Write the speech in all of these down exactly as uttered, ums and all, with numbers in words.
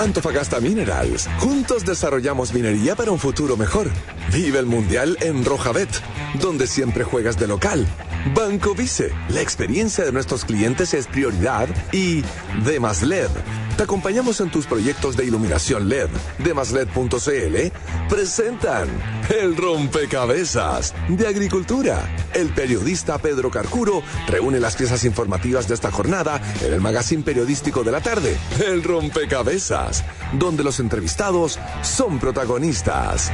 Antofagasta Minerals. Juntos desarrollamos minería para un futuro mejor. Vive el Mundial en Rojabet, donde siempre juegas de local. Banco Vice. La experiencia de nuestros clientes es prioridad. Y Demas L E D. Te acompañamos en tus proyectos de iluminación L E D. Demasled punto cl presentan El Rompecabezas de Agricultura. El periodista Pedro Carcuro reúne las piezas informativas de esta jornada en el magazine periodístico de la tarde, El Rompecabezas, donde los entrevistados son protagonistas.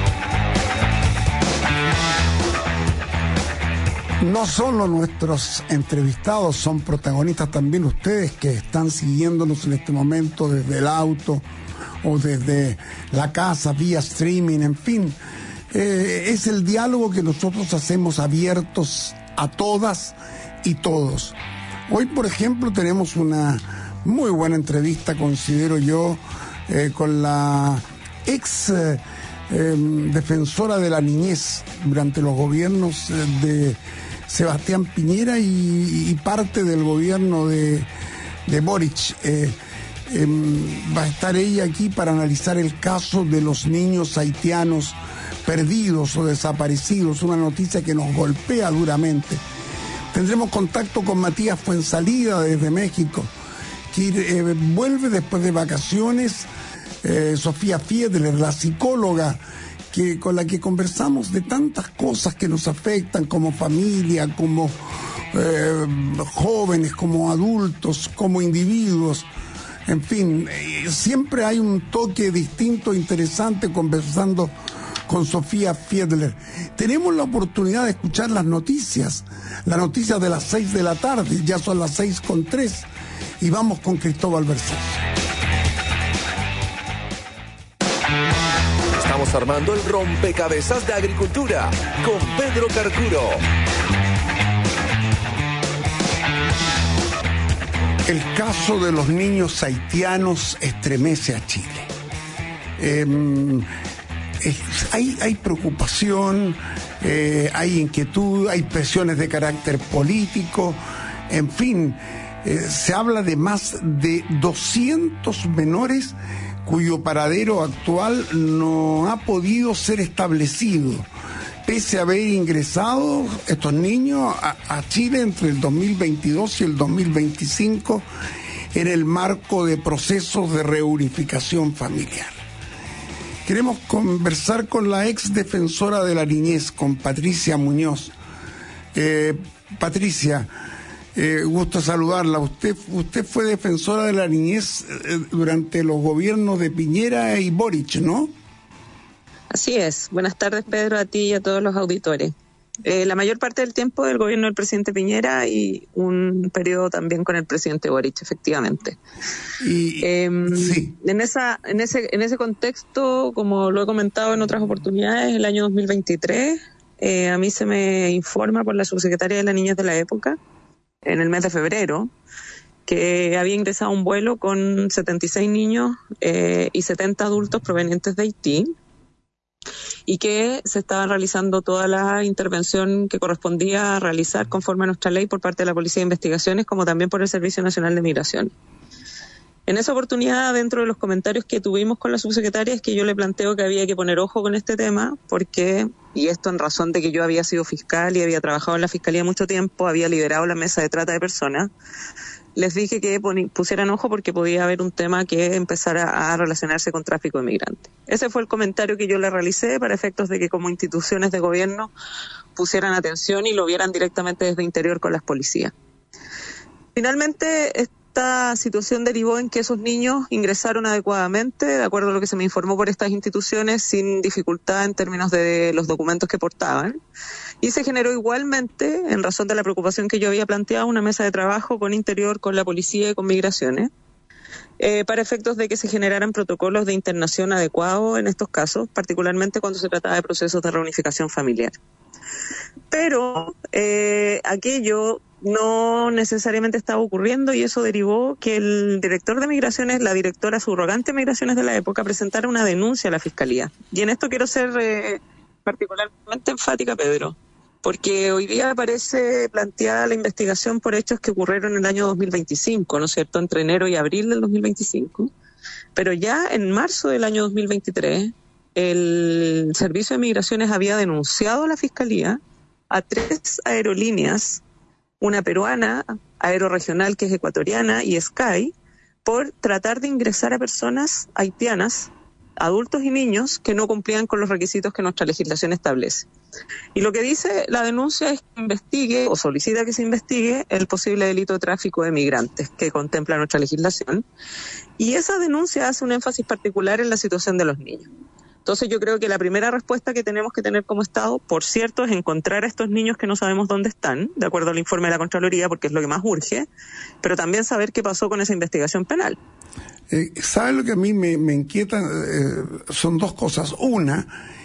No solo nuestros entrevistados son protagonistas, también ustedes que están siguiéndonos en este momento desde el auto o desde la casa, vía streaming, en fin. Eh, es el diálogo que nosotros hacemos abiertos a todas y todos. Hoy, por ejemplo, tenemos una muy buena entrevista, considero yo, eh, con la ex eh, eh, defensora de la niñez durante los gobiernos de Sebastián Piñera y, y parte del gobierno de, de Boric. Eh, eh, va a estar ella aquí para analizar el caso de los niños haitianos perdidos o desaparecidos, una noticia que nos golpea duramente. Tendremos contacto con Matías Fuensalida desde México, que eh, vuelve después de vacaciones. Eh, Sofía Fiedler, la psicóloga, que con la que conversamos de tantas cosas que nos afectan como familia, como eh, jóvenes, como adultos, como individuos. En fin, eh, siempre hay un toque distinto, interesante, conversando con Sofía Fiedler. Tenemos la oportunidad de escuchar las noticias, las noticias de las seis de la tarde, ya son las seis con tres, y vamos con Cristóbal Versalles. Estamos armando el rompecabezas de Agricultura con Pedro Carcuro. El caso de los niños haitianos estremece a Chile. Eh, eh, hay, hay preocupación, eh, hay inquietud, hay presiones de carácter político, en fin, eh, se habla de más de doscientos menores cuyo paradero actual no ha podido ser establecido, pese a haber ingresado estos niños a, a Chile entre el dos mil veintidós y el dos mil veinticinco en el marco de procesos de reunificación familiar. Queremos conversar con la ex defensora de la niñez, con Patricia Muñoz. Eh, Patricia, Eh, gusto saludarla. Usted, usted fue defensora de la niñez eh, durante los gobiernos de Piñera y Boric, ¿no? Así es. Buenas tardes, Pedro, a ti y a todos los auditores. Eh, la mayor parte del tiempo del gobierno del presidente Piñera y un periodo también con el presidente Boric, efectivamente. Y, eh, sí. En esa, en ese, en ese contexto, como lo he comentado en otras oportunidades, el año dos mil veintitrés, eh, a mí se me informa por la subsecretaria de la Niñez de la época, en el mes de febrero, que había ingresado un vuelo con setenta y seis niños eh, y setenta adultos provenientes de Haití, y que se estaba realizando toda la intervención que correspondía a realizar conforme a nuestra ley por parte de la Policía de Investigaciones, como también por el Servicio Nacional de Migración. En esa oportunidad, dentro de los comentarios que tuvimos con la subsecretaria, es que yo le planteo que había que poner ojo con este tema, porque, y esto en razón de que yo había sido fiscal y había trabajado en la fiscalía mucho tiempo, había liderado la mesa de trata de personas, les dije que pusieran ojo porque podía haber un tema que empezara a relacionarse con tráfico de migrantes. Ese fue el comentario que yo le realicé para efectos de que como instituciones de gobierno pusieran atención y lo vieran directamente desde interior con las policías. Finalmente, esta situación derivó en que esos niños ingresaron adecuadamente, de acuerdo a lo que se me informó por estas instituciones, sin dificultad en términos de los documentos que portaban. Y se generó igualmente, en razón de la preocupación que yo había planteado, una mesa de trabajo con Interior, con la policía y con Migraciones, eh, para efectos de que se generaran protocolos de internación adecuados en estos casos, particularmente cuando se trataba de procesos de reunificación familiar. Pero eh, aquello no necesariamente estaba ocurriendo y eso derivó que el director de Migraciones, la directora subrogante de Migraciones de la época, presentara una denuncia a la Fiscalía. Y en esto quiero ser eh, particularmente enfática, Pedro, porque hoy día aparece planteada la investigación por hechos que ocurrieron en el año dos mil veinticinco, ¿no es cierto?, entre enero y abril del dos mil veinticinco, Pero ya en marzo del año dos mil veintitrés, el Servicio de Migraciones había denunciado a la Fiscalía a tres aerolíneas, una peruana, Aeroregional, que es ecuatoriana, y Sky, por tratar de ingresar a personas haitianas, adultos y niños, que no cumplían con los requisitos que nuestra legislación establece. Y lo que dice la denuncia es que investigue, o solicita que se investigue, el posible delito de tráfico de migrantes que contempla nuestra legislación. Y esa denuncia hace un énfasis particular en la situación de los niños. Entonces yo creo que la primera respuesta que tenemos que tener como Estado, por cierto, es encontrar a estos niños que no sabemos dónde están, de acuerdo al informe de la Contraloría, porque es lo que más urge, pero también saber qué pasó con esa investigación penal. Eh, ¿Sabe lo que a mí me, me inquieta? Eh, son dos cosas. Una,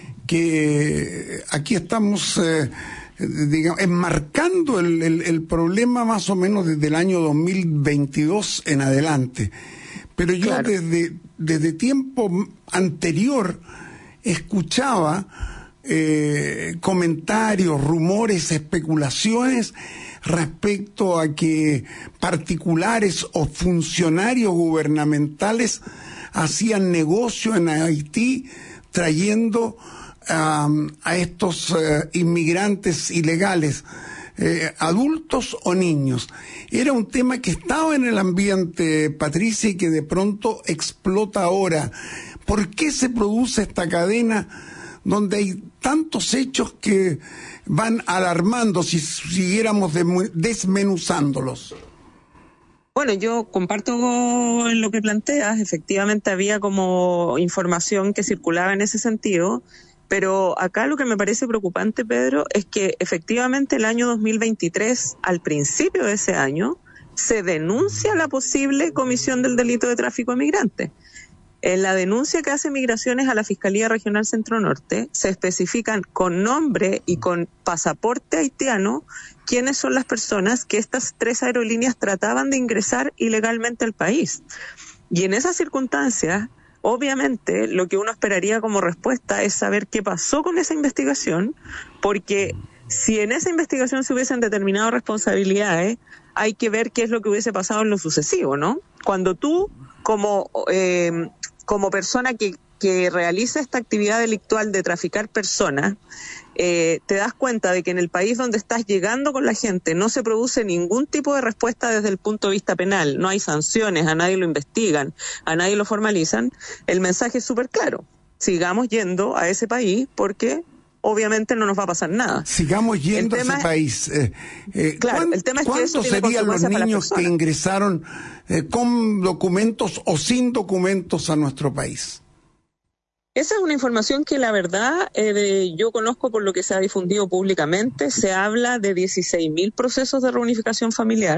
que aquí estamos, eh, digamos, enmarcando el, el, el problema más o menos desde el año dos mil veintidós en adelante. Pero yo claro. desde, desde tiempo anterior escuchaba eh, comentarios, rumores, especulaciones respecto a que particulares o funcionarios gubernamentales hacían negocio en Haití trayendo um, a estos uh, inmigrantes ilegales, eh, adultos o niños. Era un tema que estaba en el ambiente, Patricia, y que de pronto explota ahora. ¿Por qué se produce esta cadena donde hay tantos hechos que van alarmando si siguiéramos desmenuzándolos? Bueno, yo comparto lo que planteas. Efectivamente había como información que circulaba en ese sentido, pero acá lo que me parece preocupante, Pedro, es que efectivamente el año dos mil veintitrés, al principio de ese año, se denuncia la posible comisión del delito de tráfico de migrantes. En la denuncia que hace Migraciones a la Fiscalía Regional Centro Norte se especifican con nombre y con pasaporte haitiano quiénes son las personas que estas tres aerolíneas trataban de ingresar ilegalmente al país. Y en esas circunstancias, obviamente, lo que uno esperaría como respuesta es saber qué pasó con esa investigación, porque si en esa investigación se hubiesen determinado responsabilidades, hay que ver qué es lo que hubiese pasado en lo sucesivo, ¿no? Cuando tú, como eh, como persona que, que realiza esta actividad delictual de traficar personas, eh, te das cuenta de que en el país donde estás llegando con la gente no se produce ningún tipo de respuesta desde el punto de vista penal, no hay sanciones, a nadie lo investigan, a nadie lo formalizan, el mensaje es súper claro: sigamos yendo a ese país porque obviamente no nos va a pasar nada. Sigamos yendo a ese país. Eh, eh, claro, el tema es que eso ¿Cuántos serían los niños que ingresaron eh, con documentos o sin documentos a nuestro país? Esa es una información que la verdad eh, de, yo conozco por lo que se ha difundido públicamente. Se habla de dieciséis mil procesos de reunificación familiar,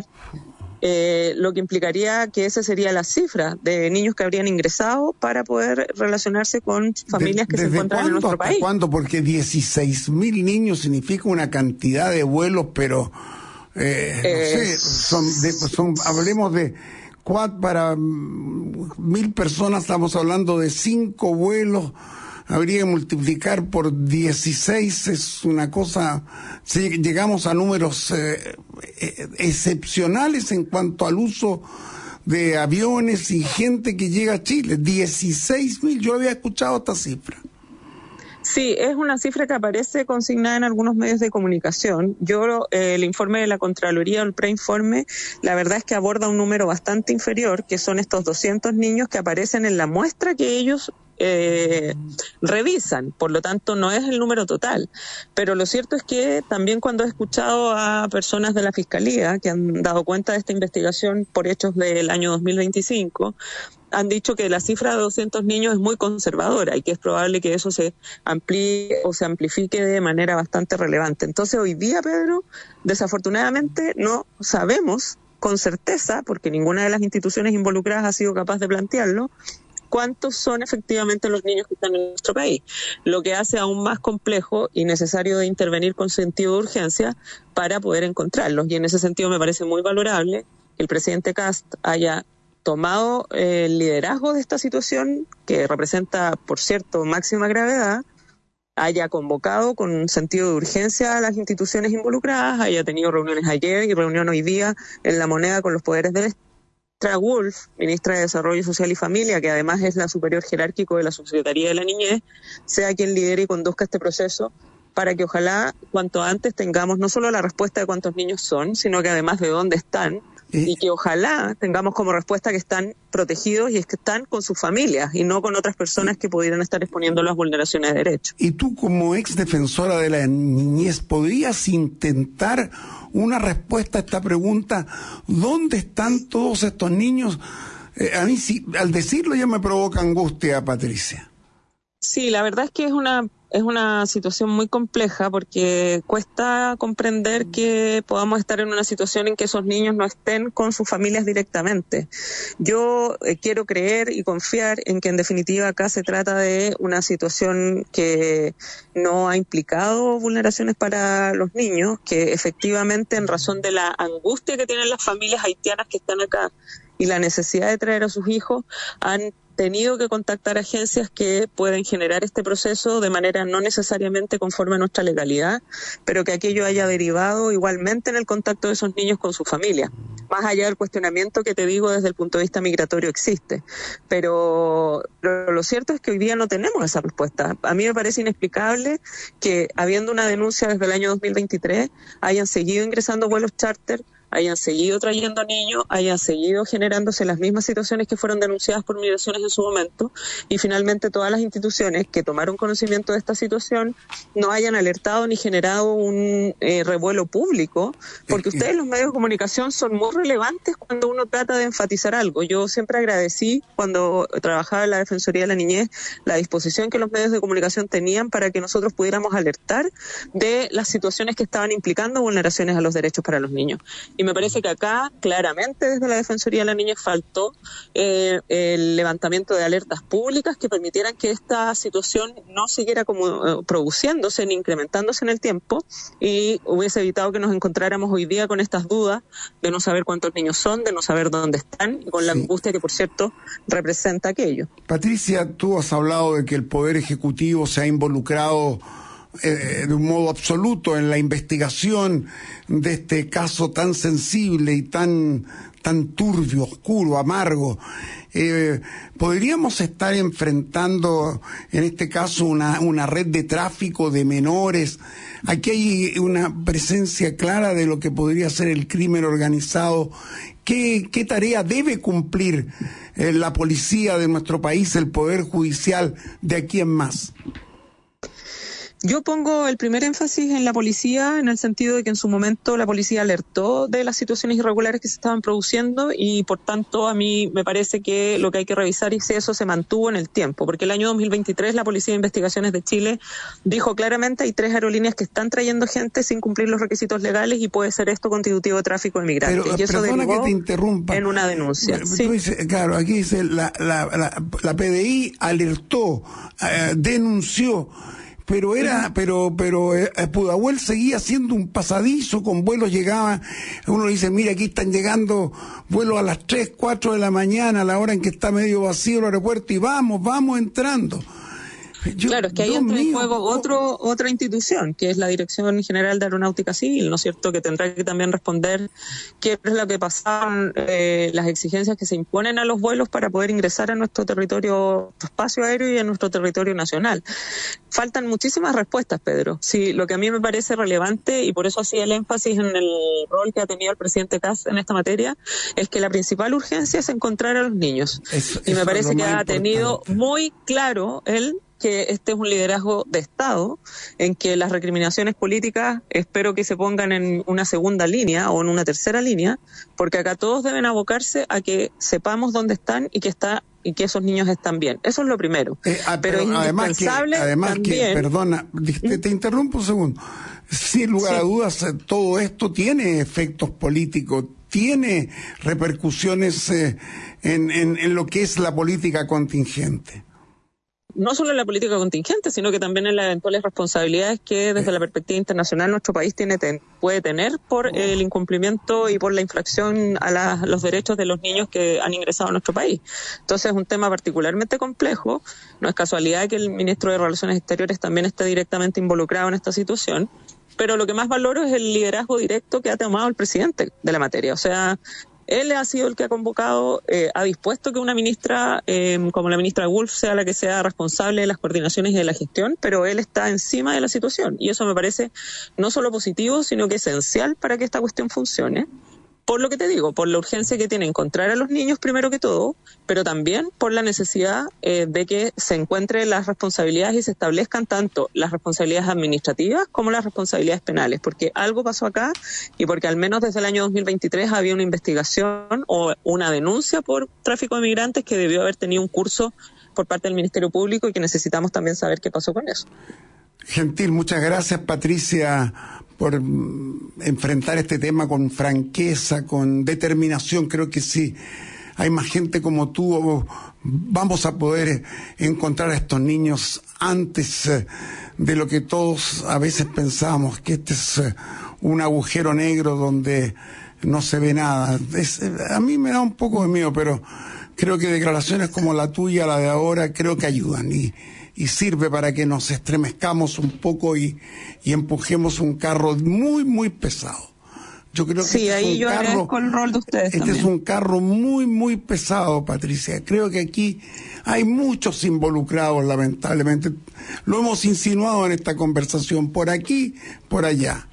eh, lo que implicaría que esa sería la cifra de niños que habrían ingresado para poder relacionarse con familias que se encuentran en nuestro país. ¿Cuándo? Porque dieciséis mil niños significa una cantidad de vuelos, pero eh, eh, no sé, son, de, son hablemos de cuatro para mil personas, estamos hablando de cinco vuelos. Habría que multiplicar por dieciséis, es una cosa, si llegamos a números eh, excepcionales en cuanto al uso de aviones y gente que llega a Chile. dieciséis mil, yo había escuchado esta cifra. Sí, es una cifra que aparece consignada en algunos medios de comunicación. Yo, eh, el informe de la Contraloría o el preinforme, la verdad es que aborda un número bastante inferior, que son estos doscientos niños que aparecen en la muestra que ellos eh, revisan. Por lo tanto, no es el número total. Pero lo cierto es que también cuando he escuchado a personas de la Fiscalía que han dado cuenta de esta investigación por hechos del año dos mil veinticinco, han dicho que la cifra de doscientos niños es muy conservadora y que es probable que eso se amplíe o se amplifique de manera bastante relevante. Entonces hoy día, Pedro, desafortunadamente no sabemos con certeza, porque ninguna de las instituciones involucradas ha sido capaz de plantearlo, cuántos son efectivamente los niños que están en nuestro país, lo que hace aún más complejo y necesario de intervenir con sentido de urgencia para poder encontrarlos. Y en ese sentido me parece muy valorable que el presidente Kast haya tomado el liderazgo de esta situación, que representa, por cierto, máxima gravedad, haya convocado con sentido de urgencia a las instituciones involucradas, haya tenido reuniones ayer y reunión hoy día en La Moneda con los poderes del Estado, ministra Wolf, ministra de Desarrollo Social y Familia, que además es la superior jerárquico de la Subsecretaría de la Niñez, sea quien lidere y conduzca este proceso, para que ojalá cuanto antes tengamos no solo la respuesta de cuántos niños son, sino que además de dónde están, y que ojalá tengamos como respuesta que están protegidos y es que están con sus familias y no con otras personas que pudieran estar exponiendo las vulneraciones de derechos. Y tú, como ex defensora de la niñez, ¿podrías intentar una respuesta a esta pregunta? ¿Dónde están todos estos niños? Eh, a mí sí, al decirlo ya me provoca angustia, Patricia. Sí, la verdad es que es una es una situación muy compleja porque cuesta comprender que podamos estar en una situación en que esos niños no estén con sus familias directamente. Yo eh, quiero creer y confiar en que en definitiva acá se trata de una situación que no ha implicado vulneraciones para los niños, que efectivamente en razón de la angustia que tienen las familias haitianas que están acá y la necesidad de traer a sus hijos, han tenido que contactar agencias que pueden generar este proceso de manera no necesariamente conforme a nuestra legalidad, pero que aquello haya derivado igualmente en el contacto de esos niños con su familia. Más allá del cuestionamiento que te digo desde el punto de vista migratorio existe. Pero, pero lo cierto es que hoy día no tenemos esa respuesta. A mí me parece inexplicable que, habiendo una denuncia desde el año dos mil veintitrés, hayan seguido ingresando vuelos charter, hayan seguido trayendo niños, hayan seguido generándose las mismas situaciones que fueron denunciadas por migraciones en su momento, y finalmente todas las instituciones que tomaron conocimiento de esta situación no hayan alertado ni generado un eh, revuelo público, porque ustedes, los medios de comunicación, son muy relevantes cuando uno trata de enfatizar algo. Yo siempre agradecí, cuando trabajaba en la Defensoría de la Niñez, la disposición que los medios de comunicación tenían para que nosotros pudiéramos alertar de las situaciones que estaban implicando vulneraciones a los derechos para los niños. Y me parece que acá, claramente, desde la Defensoría de la Niñez faltó eh, el levantamiento de alertas públicas que permitieran que esta situación no siguiera como eh, produciéndose ni incrementándose en el tiempo, y hubiese evitado que nos encontráramos hoy día con estas dudas de no saber cuántos niños son, de no saber dónde están, y con la sí. angustia que, por cierto, representa aquello. Patricia, tú has hablado de que el Poder Ejecutivo se ha involucrado Eh, de un modo absoluto en la investigación de este caso tan sensible y tan tan turbio, oscuro, amargo. Eh, ¿Podríamos estar enfrentando en este caso una, una red de tráfico de menores? Aquí hay una presencia clara de lo que podría ser el crimen organizado. ¿Qué, qué tarea debe cumplir eh, la policía de nuestro país, el Poder Judicial, de aquí en más? Yo pongo el primer énfasis en la policía, en el sentido de que en su momento la policía alertó de las situaciones irregulares que se estaban produciendo, y por tanto a mí me parece que lo que hay que revisar es si eso se mantuvo en el tiempo, porque el año dos mil veintitrés la Policía de Investigaciones de Chile dijo claramente: hay tres aerolíneas que están trayendo gente sin cumplir los requisitos legales y puede ser esto constitutivo de tráfico de migrantes. Pero, y eso derivó que te interrumpa. en una denuncia. Tú ¿Sí? dices, claro, aquí dice la, la, la, la P D I alertó, eh, denunció. Pero era, pero, pero eh, Pudahuel seguía siendo un pasadizo, con vuelos llegaban, uno dice, mira, aquí están llegando vuelos a las tres, cuatro de la mañana, a la hora en que está medio vacío el aeropuerto, y vamos, vamos entrando. Yo, claro, es que ahí Dios entra mío, en juego otro, otra institución, que es la Dirección General de Aeronáutica Civil, ¿no es cierto?, que tendrá que también responder qué es lo que pasaron, eh, las exigencias que se imponen a los vuelos para poder ingresar a nuestro territorio, nuestro espacio aéreo y a nuestro territorio nacional. Faltan muchísimas respuestas, Pedro. Sí, lo que a mí me parece relevante, y por eso hacía el énfasis en el rol que ha tenido el presidente Kast en esta materia, es que la principal urgencia es encontrar a los niños. Eso, y me parece que ha tenido muy claro él que este es un liderazgo de Estado, en que las recriminaciones políticas espero que se pongan en una segunda línea o en una tercera línea, porque acá todos deben abocarse a que sepamos dónde están y que está y que esos niños están bien. Eso es lo primero. Eh, ah, pero, pero es además indispensable que, además también, que, perdona, te, te interrumpo un segundo. Sin lugar sí. a dudas, todo esto tiene efectos políticos, tiene repercusiones eh, en, en, en lo que es la política contingente. No solo en la política contingente, sino que también en las eventuales responsabilidades que desde la perspectiva internacional nuestro país tiene ten, puede tener por el incumplimiento y por la infracción a la, los derechos de los niños que han ingresado a nuestro país. Entonces es un tema particularmente complejo. No es casualidad que el ministro de Relaciones Exteriores también esté directamente involucrado en esta situación. Pero lo que más valoro es el liderazgo directo que ha tomado el presidente de la materia. O sea, Él ha sido el que ha convocado, eh, ha dispuesto que una ministra, eh, como la ministra Wolf, sea la que sea responsable de las coordinaciones y de la gestión, pero él está encima de la situación. Y eso me parece no solo positivo, sino que esencial para que esta cuestión funcione. Por lo que te digo, por la urgencia que tiene encontrar a los niños primero que todo, pero también por la necesidad eh, de que se encuentren las responsabilidades y se establezcan tanto las responsabilidades administrativas como las responsabilidades penales, porque algo pasó acá y porque al menos desde el año dos mil veintitrés había una investigación o una denuncia por tráfico de migrantes que debió haber tenido un curso por parte del Ministerio Público y que necesitamos también saber qué pasó con eso. Gentil, muchas gracias, Patricia, por enfrentar este tema con franqueza, con determinación. Creo que sí, hay más gente como tú, vamos a poder encontrar a estos niños antes de lo que todos a veces pensamos, que este es un agujero negro donde no se ve nada. Es, a mí me da un poco de miedo, pero creo que declaraciones como la tuya, la de ahora, creo que ayudan y y sirve para que nos estremezcamos un poco y, y empujemos un carro muy, muy pesado. Yo creo que sí, este ahí es un yo carro, agradezco el rol de ustedes este también. es un carro muy, muy pesado, Patricia. Creo que aquí hay muchos involucrados, lamentablemente. Lo hemos insinuado en esta conversación, por aquí, por allá.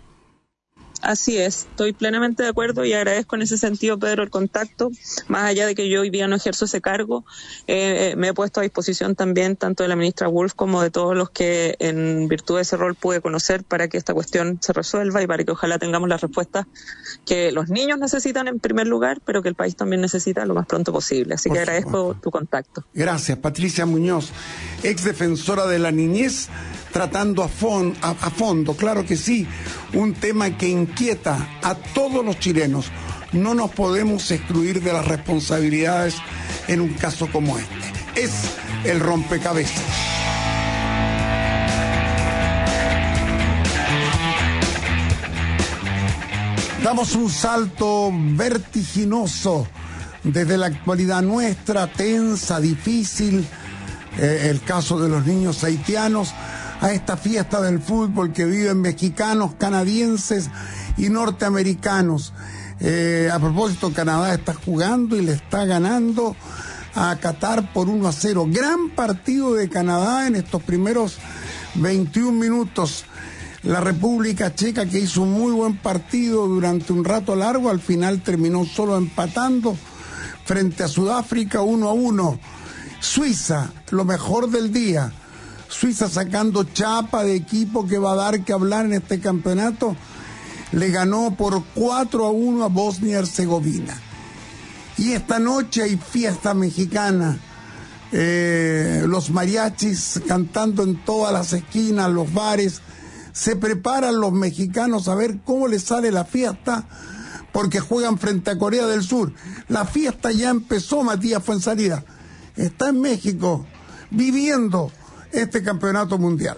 Así es, estoy plenamente de acuerdo y agradezco en ese sentido, Pedro, el contacto. Más allá de que yo hoy día no ejerzo ese cargo, eh, me he puesto a disposición también tanto de la ministra Wolf como de todos los que en virtud de ese rol pude conocer para que esta cuestión se resuelva y para que ojalá tengamos las respuestas que los niños necesitan en primer lugar, pero que el país también necesita lo más pronto posible. Así Por que agradezco supuesto. tu contacto. Gracias, Patricia Muñoz, ex defensora de la niñez, tratando a, fon, a, a fondo, claro que sí, un tema que inquieta a todos los chilenos. No nos podemos excluir de las responsabilidades en un caso como este. Es el rompecabezas. Damos un salto vertiginoso desde la actualidad nuestra, tensa, difícil, eh, el caso de los niños haitianos, a esta fiesta del fútbol que viven mexicanos, canadienses y norteamericanos. Eh, a propósito, Canadá está jugando y le está ganando a Qatar por uno a cero. Gran partido de Canadá en estos primeros veintiún minutos. La República Checa, que hizo un muy buen partido durante un rato largo, al final terminó solo empatando frente a Sudáfrica uno a uno. Suiza, lo mejor del día. Suiza sacando chapa de equipo que va a dar que hablar en este campeonato, le ganó por cuatro a uno a Bosnia y Herzegovina. Y esta noche hay fiesta mexicana, eh, los mariachis cantando en todas las esquinas, los bares, se preparan los mexicanos a ver cómo les sale la fiesta, porque juegan frente a Corea del Sur. La fiesta ya empezó, Matías Fuenzalida, está en México, viviendo este campeonato mundial.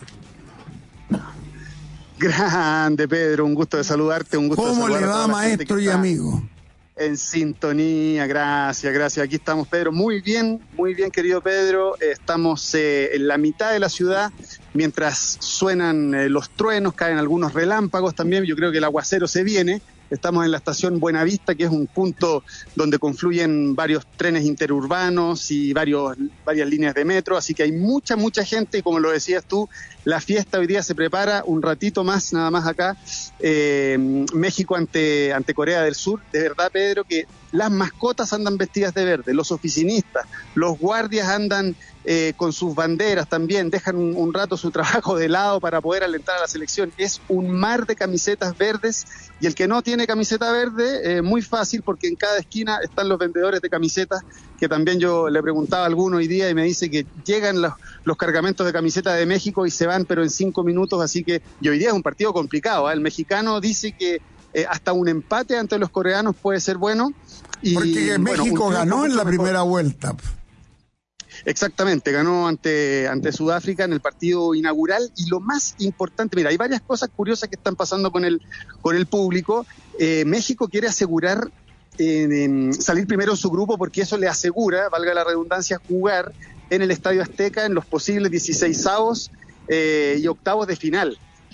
Grande, Pedro, un gusto de saludarte, un gusto de ¿Cómo saludar le a va, toda la gente maestro que y está amigo? En sintonía, gracias, gracias. Aquí estamos, Pedro, muy bien, muy bien, querido Pedro. Eh, estamos eh, en la mitad de la ciudad, mientras suenan eh, los truenos, caen algunos relámpagos también. Yo creo que el aguacero se viene. Estamos en la estación Buenavista, que es un punto donde confluyen varios trenes interurbanos y varios, varias líneas de metro, así que hay mucha, mucha gente y como lo decías tú, la fiesta hoy día se prepara un ratito más, nada más acá, eh, México ante, ante Corea del Sur. De verdad, Pedro, que las mascotas andan vestidas de verde, los oficinistas, los guardias andan eh, con sus banderas también, dejan un, un rato su trabajo de lado para poder alentar a la selección. Es un mar de camisetas verdes y el que no tiene camiseta verde, eh, muy fácil, porque en cada esquina están los vendedores de camisetas, que también yo le preguntaba a alguno hoy día y me dice que llegan los, los cargamentos de camisetas de México y se van pero en cinco minutos, así que y hoy día es un partido complicado, ¿eh? El mexicano dice que eh, hasta un empate ante los coreanos puede ser bueno. Y, porque bueno, México ganó en la mejor. primera vuelta. Exactamente, ganó ante, ante Sudáfrica en el partido inaugural y lo más importante, mira, hay varias cosas curiosas que están pasando con el, con el público. Eh, México quiere asegurar eh, en salir primero en su grupo porque eso le asegura, valga la redundancia, jugar en el Estadio Azteca en los posibles dieciseisavos eh, y octavos de final.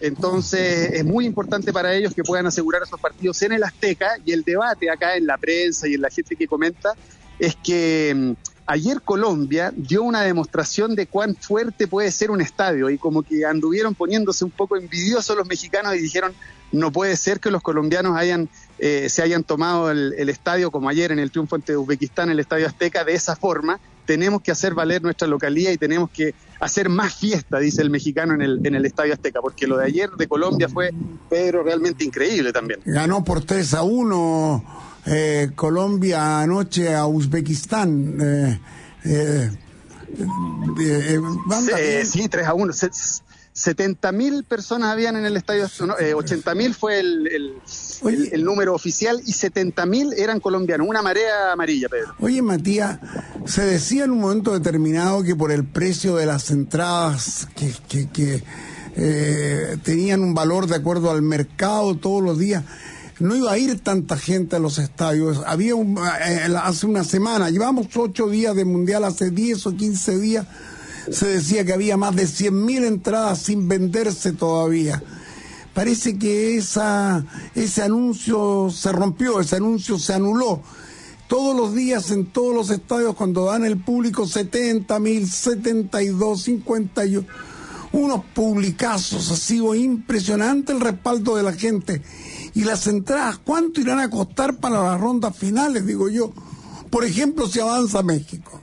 Entonces es muy importante para ellos que puedan asegurar esos partidos en el Azteca, y el debate acá en la prensa y en la gente que comenta es que mmm, ayer Colombia dio una demostración de cuán fuerte puede ser un estadio, y como que anduvieron poniéndose un poco envidiosos los mexicanos y dijeron, no puede ser que los colombianos hayan eh, se hayan tomado el, el estadio como ayer en el triunfo ante Uzbekistán, el Estadio Azteca, de esa forma. Tenemos que hacer valer nuestra localía y tenemos que hacer más fiesta, dice el mexicano, en el, en el Estadio Azteca, porque lo de ayer de Colombia fue, Pedro, realmente increíble también. Ganó por tres a uno eh, Colombia anoche a Uzbekistán. Eh, eh, eh, eh, sí, tres a uno. setenta mil personas habían en el estadio, no, eh, ochenta mil fue el, el, el, el número oficial, y setenta mil eran colombianos, una marea amarilla, Pedro. Oye, Matías, se decía en un momento determinado que por el precio de las entradas que, que, que eh, tenían un valor de acuerdo al mercado todos los días, no iba a ir tanta gente a los estadios. Había un, eh, hace una semana, llevamos ocho días de mundial, hace diez o quince días, se decía que había más de cien mil entradas sin venderse todavía. Parece que esa ese anuncio se rompió, ese anuncio se anuló. Todos los días en todos los estadios, cuando dan el público, setenta mil, setenta y dos, cincuenta y uno, unos publicazos, ha sido impresionante el respaldo de la gente. Y las entradas, ¿cuánto irán a costar para las rondas finales, digo yo? Por ejemplo, si avanza México.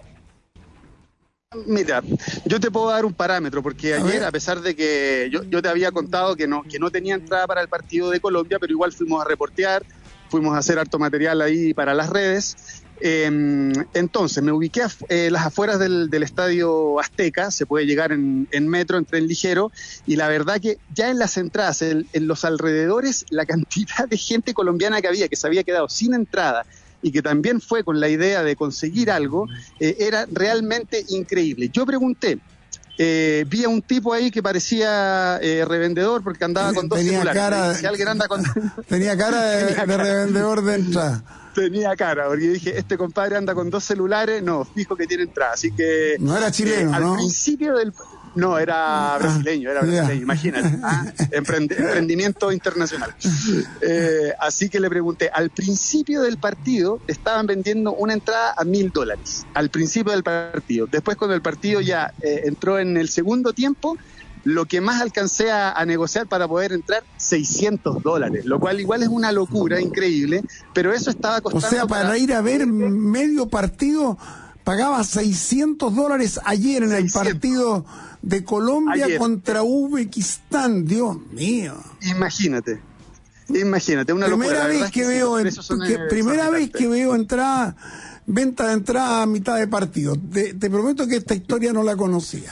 Mira, yo te puedo dar un parámetro, porque ayer, a pesar de que yo, yo te había contado que no, que no tenía entrada para el partido de Colombia, pero igual fuimos a reportear, fuimos a hacer harto material ahí para las redes. Eh, entonces me ubiqué a eh, las afueras del, del Estadio Azteca, se puede llegar en, en metro, en tren ligero, y la verdad que ya en las entradas, en, en los alrededores, la cantidad de gente colombiana que había, que se había quedado sin entrada, y que también fue con la idea de conseguir algo, eh, era realmente increíble. Yo pregunté, eh, vi a un tipo ahí que parecía eh, revendedor, porque andaba con dos tenía celulares. Cara, si alguien anda con... tenía cara de, tenía de cara. revendedor de entrada. Tenía cara, porque dije, este compadre anda con dos celulares, no, fijo que tiene entrada. Así que... No era chileno, eh, al ¿no? Al principio del... No, era brasileño, era brasileño, yeah. Imagínate, ¿ah? Emprend emprendimiento internacional. Eh, así que le pregunté, al principio del partido estaban vendiendo una entrada a mil dólares, al principio del partido. Después, cuando el partido ya eh, entró en el segundo tiempo, lo que más alcancé a, a negociar para poder entrar, seiscientos dólares, lo cual igual es una locura increíble, pero eso estaba costando... O sea, para, para ir a ver medio partido, pagaba seiscientos dólares ayer en seiscientos. El partido de Colombia ayer. Contra Uzbekistán, Dios mío. Imagínate, imagínate, una primera locura. Vez que, que veo, en, que, primera vez que veo entrada, venta de entrada a mitad de partido. Te, te prometo que esta historia no la conocía.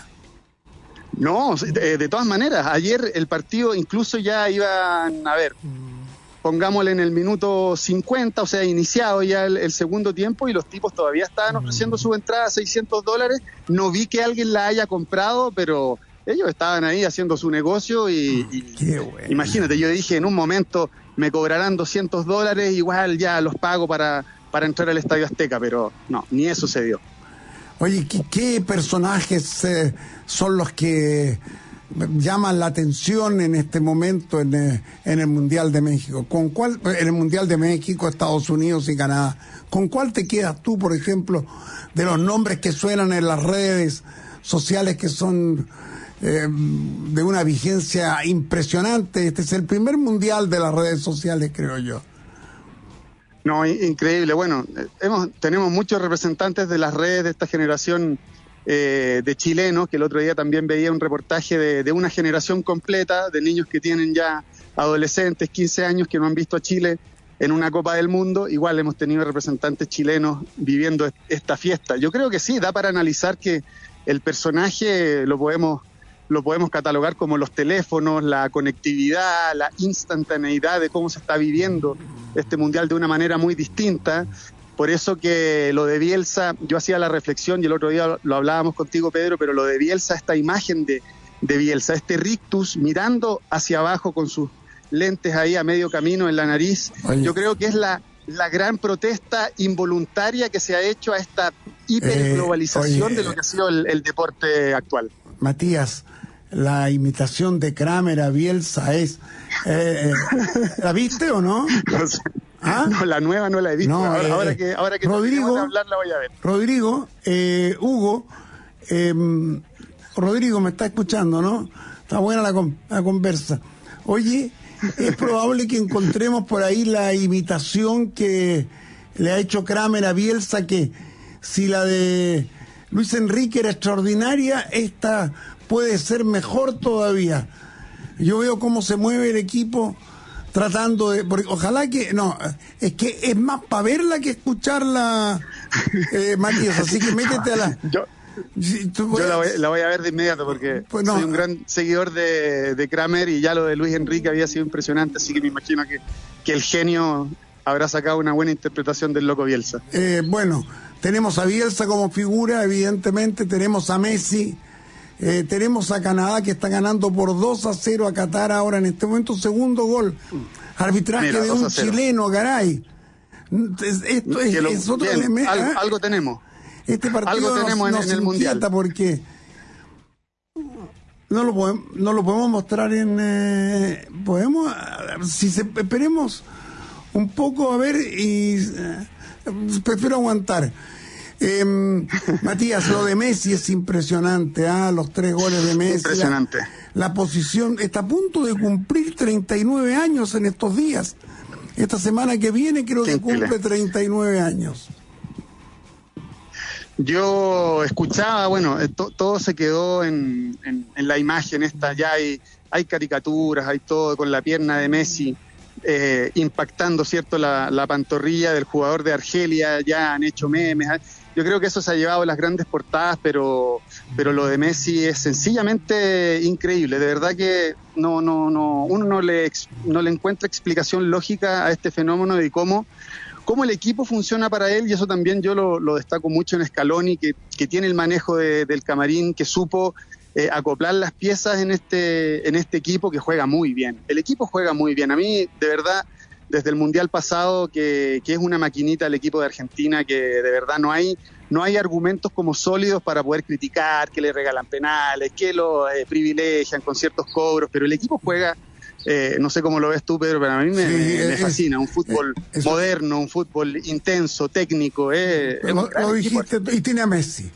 No, de, de todas maneras, ayer el partido incluso ya iban, a ver, pongámosle en el minuto cincuenta, o sea, iniciado ya el, el segundo tiempo, y los tipos todavía estaban ofreciendo su entrada a seiscientos dólares. No vi que alguien la haya comprado, pero ellos estaban ahí haciendo su negocio y, y Qué bueno. Imagínate, yo dije, en un momento me cobrarán doscientos dólares, igual ya los pago para, para entrar al Estadio Azteca, pero no, ni eso se dio. Oye, ¿qué, qué personajes eh, son los que llaman la atención en este momento en, eh, en el Mundial de México? ¿Con cuál, en el Mundial de México, Estados Unidos y Canadá? ¿Con cuál te quedas tú, por ejemplo, de los nombres que suenan en las redes sociales que son eh, de una vigencia impresionante? Este es el primer Mundial de las redes sociales, creo yo. No, increíble. Bueno, hemos, tenemos muchos representantes de las redes de esta generación eh, de chilenos, que el otro día también veía un reportaje de, de una generación completa de niños que tienen ya adolescentes, quince años, que no han visto a Chile en una Copa del Mundo. Igual hemos tenido representantes chilenos viviendo esta fiesta. Yo creo que sí, da para analizar que el personaje lo podemos... lo podemos catalogar como los teléfonos, la conectividad, la instantaneidad de cómo se está viviendo este Mundial de una manera muy distinta. Por eso que lo de Bielsa, yo hacía la reflexión, y el otro día lo hablábamos contigo, Pedro, pero lo de Bielsa, esta imagen de, de Bielsa, este rictus mirando hacia abajo con sus lentes ahí a medio camino en la nariz, Oye. yo creo que es la, la gran protesta involuntaria que se ha hecho a esta hiperglobalización eh, de lo que ha sido el, el deporte actual. Matías, la imitación de Kramer a Bielsa es... Eh, eh, ¿La viste o no? No sé. ¿Ah? No, la nueva no la he visto. No, ahora, eh, ahora que, ahora que Rodrigo, de hablar la voy a ver. Rodrigo, eh, Hugo, eh, Rodrigo me está escuchando, ¿no? Está buena la, la conversa. Oye, es probable que encontremos por ahí la imitación que le ha hecho Kramer a Bielsa, que si la de Luis Enrique era extraordinaria, esta puede ser mejor todavía. Yo veo cómo se mueve el equipo tratando de... Porque ojalá que... No, es que es más para verla que escucharla, eh, Matías, así que métete a la... Yo, si tú yo puedes, la, voy, la voy a ver de inmediato porque pues no, soy un gran seguidor de, de Kramer y ya lo de Luis Enrique había sido impresionante, así que me imagino que, que el genio habrá sacado una buena interpretación del loco Bielsa. Eh, bueno, tenemos a Bielsa como figura, evidentemente, tenemos a Messi, eh, tenemos a Canadá que está ganando por dos a cero a Qatar ahora en este momento, segundo gol. Arbitraje Mira, de un chileno, caray. Esto es, lo, es otro bien, elemento. algo, ¿eh? algo tenemos. Este partido algo nos, tenemos en, nos en el mundial porque no lo podemos, no lo podemos mostrar en eh, podemos si se, esperemos un poco a ver y eh, prefiero aguantar. Eh, Matías, lo de Messi es impresionante, ¿ah? Los tres goles de Messi. Impresionante. La, la posición está a punto de cumplir treinta y nueve años en estos días. Esta semana que viene creo que cumple treinta y nueve años. Yo escuchaba, bueno, to, todo se quedó en, en, en la imagen esta, ya hay, hay caricaturas, hay todo con la pierna de Messi eh, impactando, ¿cierto?, la, la pantorrilla del jugador de Argelia, ya han hecho memes. Yo creo que eso se ha llevado las grandes portadas, pero, pero lo de Messi es sencillamente increíble. De verdad que no, no, no, uno no le, no le encuentra explicación lógica a este fenómeno de cómo cómo el equipo funciona para él, y eso también yo lo, lo destaco mucho en Scaloni, que, que tiene el manejo de, del camarín, que supo eh, acoplar las piezas en este, en este equipo que juega muy bien. El equipo juega muy bien. A mí, de verdad, desde el Mundial pasado, que, que es una maquinita el equipo de Argentina, que de verdad no hay, no hay argumentos como sólidos para poder criticar, que le regalan penales, que lo eh, privilegian con ciertos cobros, pero el equipo juega... Eh, no sé cómo lo ves tú, Pedro, pero a mí me, sí, me, me fascina. Un fútbol es, moderno, un fútbol intenso, técnico. Eh, lo, lo dijiste, y tiene a Messi.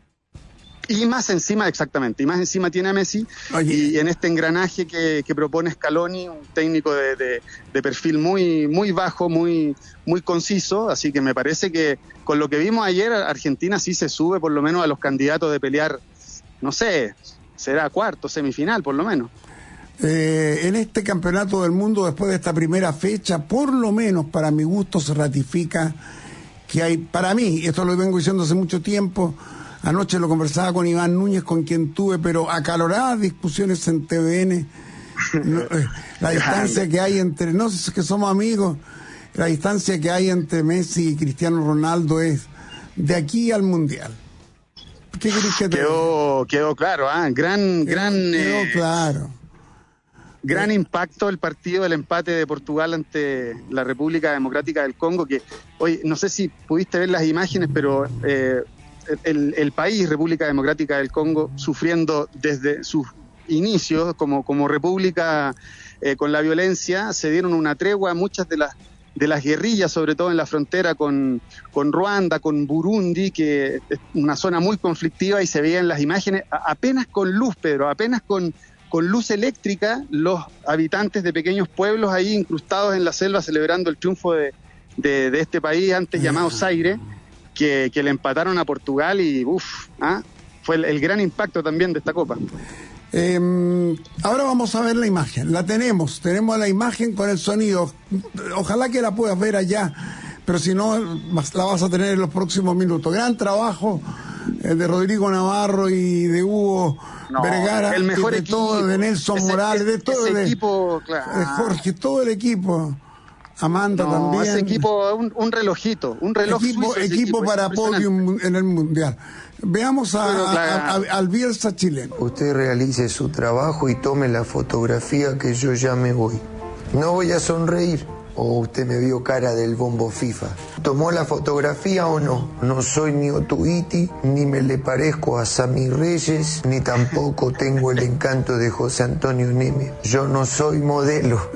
Y más encima, exactamente, y más encima tiene a Messi. Oye. Y en este engranaje que, que propone Scaloni, un técnico de, de, de perfil muy, muy bajo, muy, muy conciso. Así que me parece que con lo que vimos ayer, Argentina sí se sube por lo menos a los candidatos de pelear, no sé, será cuarto, semifinal por lo menos. Eh, en este campeonato del mundo, después de esta primera fecha, por lo menos para mi gusto se ratifica que hay, para mí, esto lo vengo diciendo hace mucho tiempo, anoche lo conversaba con Iván Núñez, con quien tuve, pero acaloradas discusiones en T V N, no, eh, la distancia que hay entre, no sé si es que somos amigos, la distancia que hay entre Messi y Cristiano Ronaldo es de aquí al Mundial. ¿Qué querés que te quedó, quedó claro, ¿ah? ¿eh? Gran, quedó, gran... Quedó eh... claro. Gran impacto el partido del empate de Portugal ante la República Democrática del Congo, que hoy no sé si pudiste ver las imágenes, pero eh, el, el país, República Democrática del Congo, sufriendo desde sus inicios como, como república eh, con la violencia, se dieron una tregua a muchas de las de las guerrillas, sobre todo en la frontera con, con Ruanda, con Burundi, que es una zona muy conflictiva, y se veían las imágenes apenas con luz, Pedro, apenas con con luz eléctrica, los habitantes de pequeños pueblos ahí incrustados en la selva celebrando el triunfo de, de, de este país antes llamado Zaire, que, que le empataron a Portugal, y uff, ¿ah? fue el, el gran impacto también de esta Copa. Eh, ahora vamos a ver la imagen, la tenemos, tenemos la imagen con el sonido, ojalá que la puedas ver allá, pero si no la vas a tener en los próximos minutos. Gran trabajo eh, de Rodrigo Navarro y de Hugo no, Vergara, el mejor de equipo, todo, de Nelson ese, Morales, de ese, todo ese de, equipo, claro. de Jorge, todo el equipo, Amanda no, también. Ese equipo, un, un relojito, un reloj equipo, suizo, equipo, equipo para podium en el Mundial. Veamos a, Pero, claro. a, a, al Bielsa chileno. Usted realice su trabajo y tome la fotografía, que yo ya me voy. No voy a sonreír, ¿O usted me vio cara del bombo FIFA? ¿Tomó la fotografía o no? No soy ni Otuiti, ni me le parezco a Sammy Reyes, ni tampoco tengo el encanto de José Antonio Neme. Yo no soy modelo.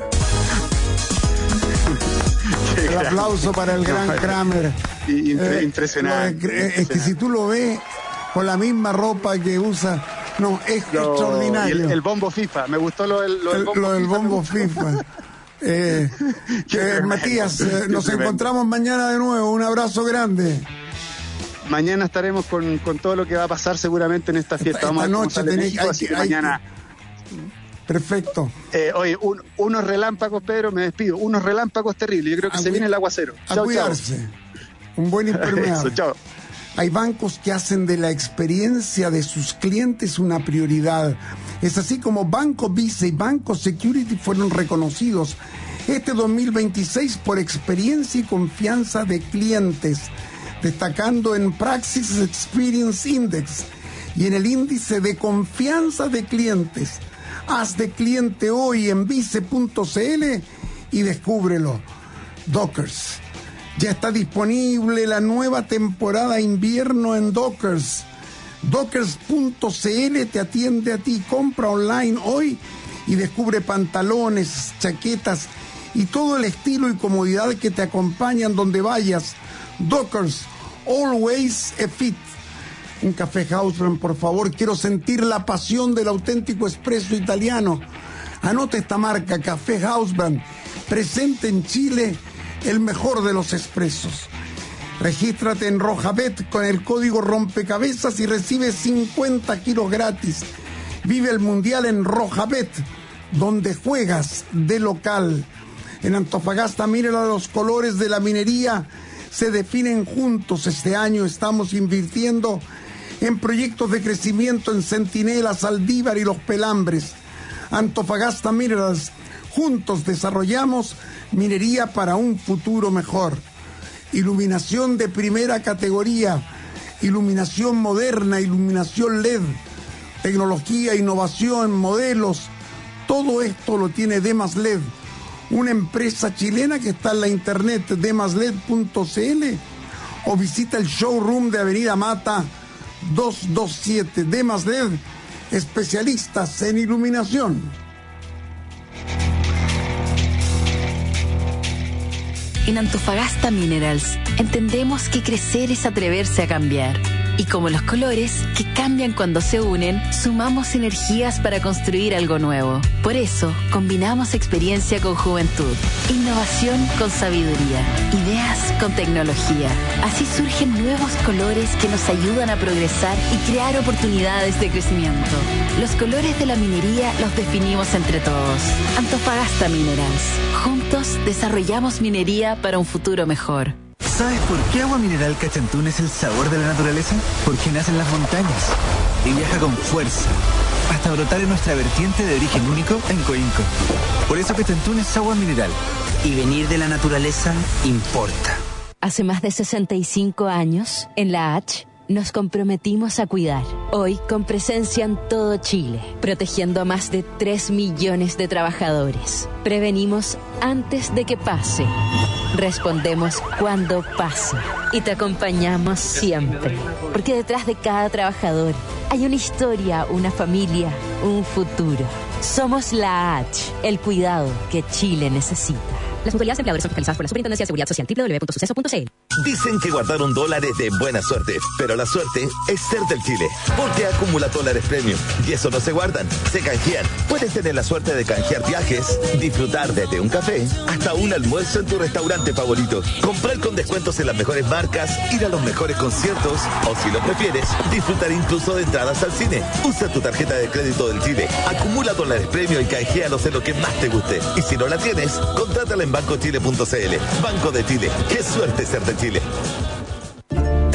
El aplauso para el gran Kramer. Impre- impresionante. Eh, eh, es que si tú lo ves con la misma ropa que usa, no, es Lo- extraordinario. y el, el bombo FIFA, me gustó lo del, lo del El- bombo lo del FIFA. bombo FIFA. Eh, eh, Matías, eh, nos tremendo. encontramos mañana de nuevo. Un abrazo grande. Mañana estaremos con, con todo lo que va a pasar seguramente en esta fiesta. Esta Vamos a ver cómo noche sale tenéis- México, hay así que- que hay mañana... Perfecto. Eh, oye, un- unos relámpagos, Pedro, me despido. Unos relámpagos terribles. Yo creo que A se cu- viene el aguacero. A Chao, chao. cuidarse. Un buen impermeable. Eso, chao. Hay bancos que hacen de la experiencia de sus clientes una prioridad. Es así como Banco Vice y Banco Security fueron reconocidos este dos mil veintiséis por experiencia y confianza de clientes, destacando en Praxis Experience Index y en el índice de confianza de clientes. Haz de cliente hoy en vice punto c l y descúbrelo. Dockers. Ya está disponible la nueva temporada invierno en Dockers. Dockers punto c l te atiende a ti. Compra online hoy y descubre pantalones, chaquetas y todo el estilo y comodidad que te acompañan donde vayas. Dockers, always a fit. Un café Hausbrand, por favor. Quiero sentir la pasión del auténtico espresso italiano. Anota esta marca, Café Hausbrand. Presente en Chile, el mejor de los expresos. Regístrate en Rojabet con el código rompecabezas y recibe cincuenta kilos gratis. Vive el Mundial en Rojabet, donde juegas de local. En Antofagasta, mira los colores de la minería se definen juntos. Este año estamos invirtiendo en proyectos de crecimiento en Centinela, Saldívar y Los Pelambres. Antofagasta Minerals, juntos desarrollamos minería para un futuro mejor. Iluminación de primera categoría, iluminación moderna, iluminación L E D, tecnología, innovación, modelos. Todo esto lo tiene Demas L E D, una empresa chilena que está en la internet demasled punto c l o visita el showroom de Avenida Mata doscientos veintisiete. Demas L E D, especialistas en iluminación. En Antofagasta Minerals entendemos que crecer es atreverse a cambiar. Y como los colores, que cambian cuando se unen, sumamos energías para construir algo nuevo. Por eso, combinamos experiencia con juventud, innovación con sabiduría, ideas con tecnología. Así surgen nuevos colores que nos ayudan a progresar y crear oportunidades de crecimiento. Los colores de la minería los definimos entre todos. Antofagasta Minerals. Juntos desarrollamos minería para un futuro mejor. ¿Sabes por qué Agua Mineral Cachantún es el sabor de la naturaleza? Porque nace en las montañas y viaja con fuerza hasta brotar en nuestra vertiente de origen único en Coinco. Por eso Cachantún es agua mineral. Y venir de la naturaleza importa. Hace más de sesenta y cinco años, en la H, nos comprometimos a cuidar. Hoy, con presencia en todo Chile, protegiendo a más de tres millones de trabajadores. Prevenimos antes de que pase. Respondemos cuando pasa. Y te acompañamos siempre. Porque detrás de cada trabajador hay una historia, una familia, un futuro. Somos la H, el cuidado que Chile necesita. Las autoridades de empleadores son fiscalizadas por la Superintendencia de Seguridad Social. doble u doble u doble u punto suceso punto c l. Dicen que guardar un dólar es de buena suerte, pero la suerte es ser del Chile, porque acumula dólares premium y eso no se guardan, se canjean. Puedes tener la suerte de canjear viajes, disfrutar desde un café hasta un almuerzo en tu restaurante favorito, comprar con descuentos en las mejores marcas, ir a los mejores conciertos o, si lo prefieres, disfrutar incluso de entradas al cine. Usa tu tarjeta de crédito del Chile, acumula dólares premium y canjealos en lo que más te guste. Y si no la tienes, contrátala en banco chile punto c l. Banco de Chile, qué suerte ser de Chile.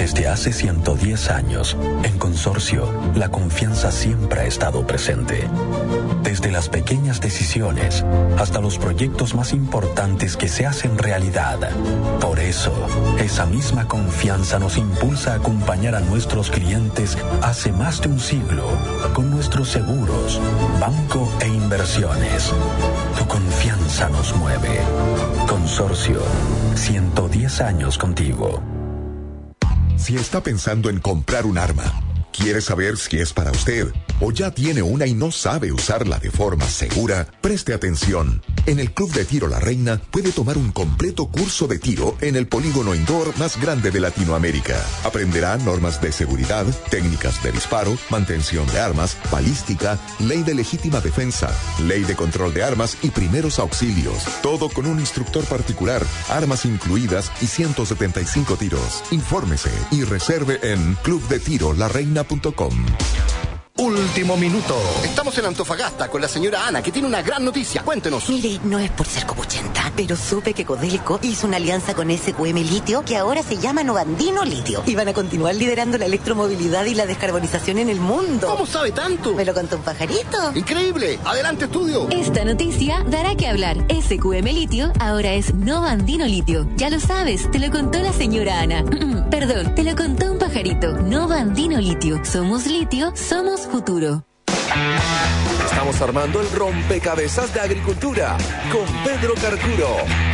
Desde hace ciento diez años, en Consorcio, la confianza siempre ha estado presente. Desde las pequeñas decisiones hasta los proyectos más importantes que se hacen realidad. Por eso, esa misma confianza nos impulsa a acompañar a nuestros clientes hace más de un siglo con nuestros seguros, banco e inversiones. Tu confianza nos mueve. Consorcio, ciento diez años contigo. Si está pensando en comprar un arma, quiere saber si es para usted o ya tiene una y no sabe usarla de forma segura, preste atención. En el Club de Tiro La Reina puede tomar un completo curso de tiro en el polígono indoor más grande de Latinoamérica. Aprenderá normas de seguridad, técnicas de disparo, mantención de armas, balística, ley de legítima defensa, ley de control de armas y primeros auxilios. Todo con un instructor particular, armas incluidas y ciento setenta y cinco tiros. Infórmese y reserve en club de tiro la reina punto com. Último minuto. Estamos en Antofagasta con la señora Ana, que tiene una gran noticia. Cuéntenos. Mire, no es por ser copuchenta, pero supe que Codelco hizo una alianza con S Q M Litio, que ahora se llama Novandino Litio. Y van a continuar liderando la electromovilidad y la descarbonización en el mundo. ¿Cómo sabe tanto? Me lo contó un pajarito. ¡Increíble! ¡Adelante, estudio! Esta noticia dará que hablar. S Q M Litio ahora es Novandino Litio. Ya lo sabes, te lo contó la señora Ana. Perdón, te lo contó un pajarito. Novandino Litio. Somos litio, somos futuro. Estamos armando el rompecabezas de agricultura con Pedro Carcuro.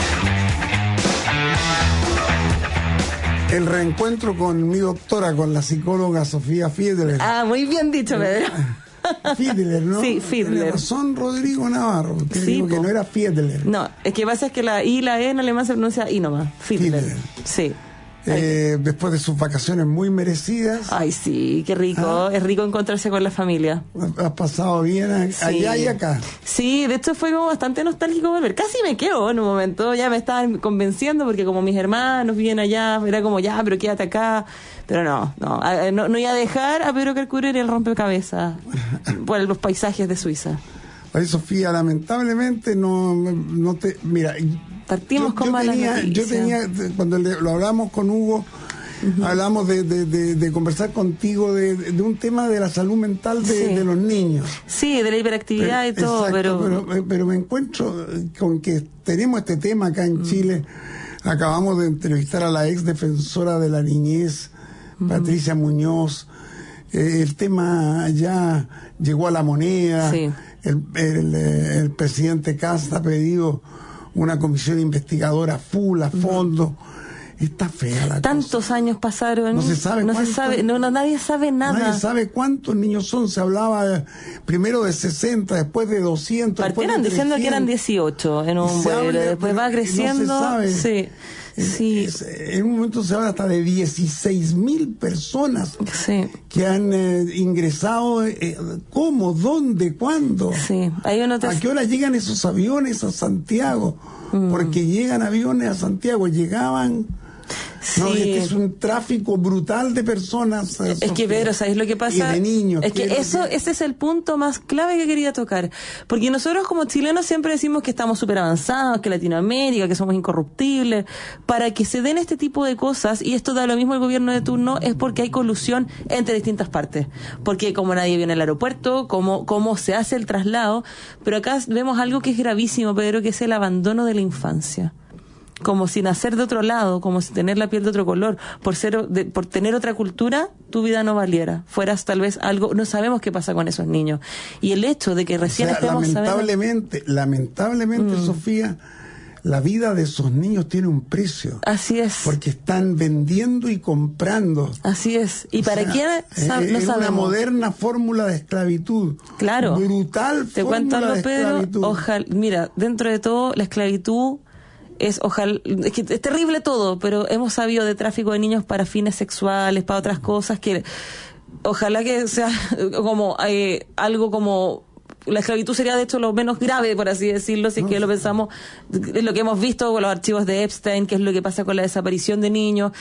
El reencuentro con mi doctora, con la psicóloga Sofía Fiedler. Ah, muy bien dicho, Pedro. Fiedler, ¿no? Sí, Fiedler. Tiene razón Rodrigo Navarro, que sí, dijo que no era Fiedler. No, es que pasa es que la I y la E en alemán se pronuncia I nomás. Fiedler. Fiedler. Sí. Eh, después de sus vacaciones muy merecidas. Ay, sí, qué rico. ¿Ah? Es rico encontrarse con la familia. ¿Has pasado bien allá sí. y acá? Sí, de hecho fue como bastante nostálgico volver. Casi me quedo en un momento. Ya me estaban convenciendo porque como mis hermanos viven allá, era como ya, pero quédate acá. Pero no, no, no, no iba a dejar a Pedro Carcuro en el rompecabezas por los paisajes de Suiza. Oye, Sofía, lamentablemente no, no te... Mira... Partimos yo, con yo malas tenía, noticias. Yo tenía, cuando le, lo hablamos con Hugo, uh-huh. hablamos de, de, de, de conversar contigo de, de un tema de la salud mental de, sí. de los niños. Sí, de la hiperactividad pero, y todo, exacto, pero... pero... Pero me encuentro con que tenemos este tema acá en uh-huh. Chile. Acabamos de entrevistar a la ex defensora de la niñez, uh-huh. Patricia Muñoz. Eh, el tema ya llegó a la moneda. Sí. El, el, el presidente Kast ha pedido una comisión investigadora full, a fondo. Está fea la Tantos cosa. años pasaron. No se sabe no cuánto, se sabe, no, no, nadie sabe nada. Nadie sabe cuántos niños son. Se hablaba primero de sesenta, después de doscientos. Partieron de diciendo que eran dieciocho en un vuelo, habla, después va creciendo. No se sabe. Sí. Sí. Es, en un momento se habla hasta de dieciséis mil personas sí. que han eh, ingresado. Eh, ¿Cómo? ¿Dónde? ¿Cuándo? Sí. Ahí uno te... ¿A qué hora llegan esos aviones a Santiago? Mm. Porque llegan aviones a Santiago, llegaban... Sí. No, este es un tráfico brutal de personas. Es Sofía. Que, Pedro, ¿sabes lo que pasa? Y de niños. Es que eso, decir? ese es el punto más clave que quería tocar. Porque nosotros como chilenos siempre decimos que estamos súper avanzados, que Latinoamérica, que somos incorruptibles. Para que se den este tipo de cosas, y esto da lo mismo el gobierno de turno, es porque hay colusión entre distintas partes. Porque como nadie viene al aeropuerto, cómo, cómo se hace el traslado. Pero acá vemos algo que es gravísimo, Pedro, que es el abandono de la infancia. Como si nacer de otro lado, como si tener la piel de otro color, por ser de, por tener otra cultura, tu vida no valiera. Fueras tal vez algo, no sabemos qué pasa con esos niños. Y el hecho de que recién o sea, estemos lamentablemente, sabiendo... lamentablemente, mm. Sofía, la vida de esos niños tiene un precio. Así es. Porque están vendiendo y comprando. Así es. ¿Y o para sea, quién? Sab- es no una sabemos. moderna fórmula de esclavitud. Claro. Brutal Te cuento fórmula algo, de Pedro. esclavitud. Ojalá, mira, dentro de todo, la esclavitud es ojalá, es que es terrible todo, pero hemos sabido de tráfico de niños para fines sexuales, para otras cosas que ojalá que sea como eh, algo como la esclavitud sería de hecho lo menos grave, por así decirlo, si es que lo pensamos, lo que hemos visto con los archivos de Epstein, que es lo que pasa con la desaparición de niños.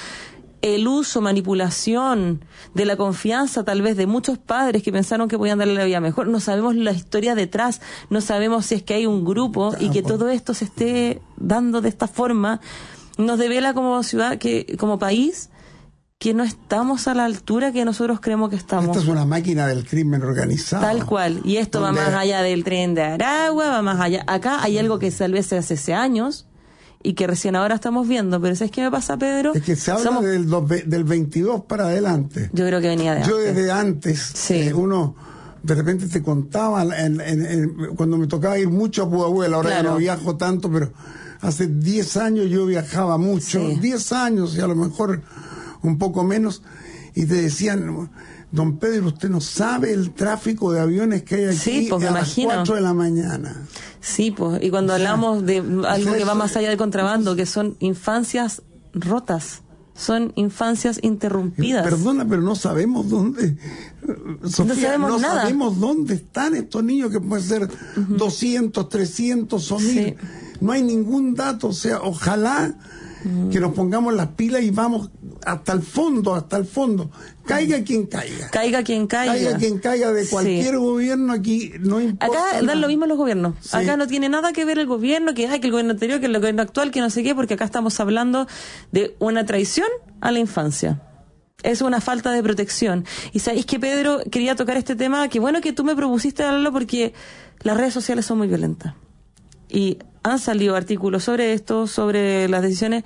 El uso, manipulación de la confianza tal vez de muchos padres que pensaron que podían darle la vida mejor. No sabemos la historia detrás, no sabemos si es que hay un grupo y que todo esto se esté dando de esta forma. Nos devela como ciudad, que como país, que no estamos a la altura que nosotros creemos que estamos. Esta es una máquina del crimen organizado. Tal cual. Y esto va más allá del tren de Aragua, va más allá. Acá hay algo que tal vez se hace hace años y que recién ahora estamos viendo. Pero ¿sabes qué me pasa, Pedro? Es que se habla Somos... del, del veintidós para adelante. Yo creo que venía de Yo antes. desde antes, Sí. eh, uno de repente te contaba, en, en, en, cuando me tocaba ir mucho a Pudahuel, ahora Claro. ya no viajo tanto, pero hace diez años yo viajaba mucho, Sí. diez años y a lo mejor un poco menos, y te decían, don Pedro, usted no sabe el tráfico de aviones que hay aquí Sí, pues, me a las imagino. cuatro de la mañana. Sí, pues, y cuando O sea, hablamos de algo que va eso- más allá del contrabando, que son infancias rotas, son infancias interrumpidas. Perdona, pero no sabemos dónde, Sofía, No sabemos no nada. sabemos dónde están estos niños, que pueden ser doscientos, trescientos o mil. Sí. No hay ningún dato, o sea, ojalá que nos pongamos las pilas y vamos hasta el fondo, hasta el fondo. Caiga quien caiga. Caiga quien caiga. Caiga quien caiga de cualquier Sí. gobierno aquí, no importa. Acá dan nada. lo mismo los gobiernos. Sí. Acá no tiene nada que ver el gobierno, que hay que el gobierno anterior, que el gobierno actual, que no sé qué, porque acá estamos hablando de una traición a la infancia. Es una falta de protección. Y sabéis que, Pedro, quería tocar este tema, que bueno que tú me propusiste hablarlo porque las redes sociales son muy violentas. Y han salido artículos sobre esto, sobre las decisiones,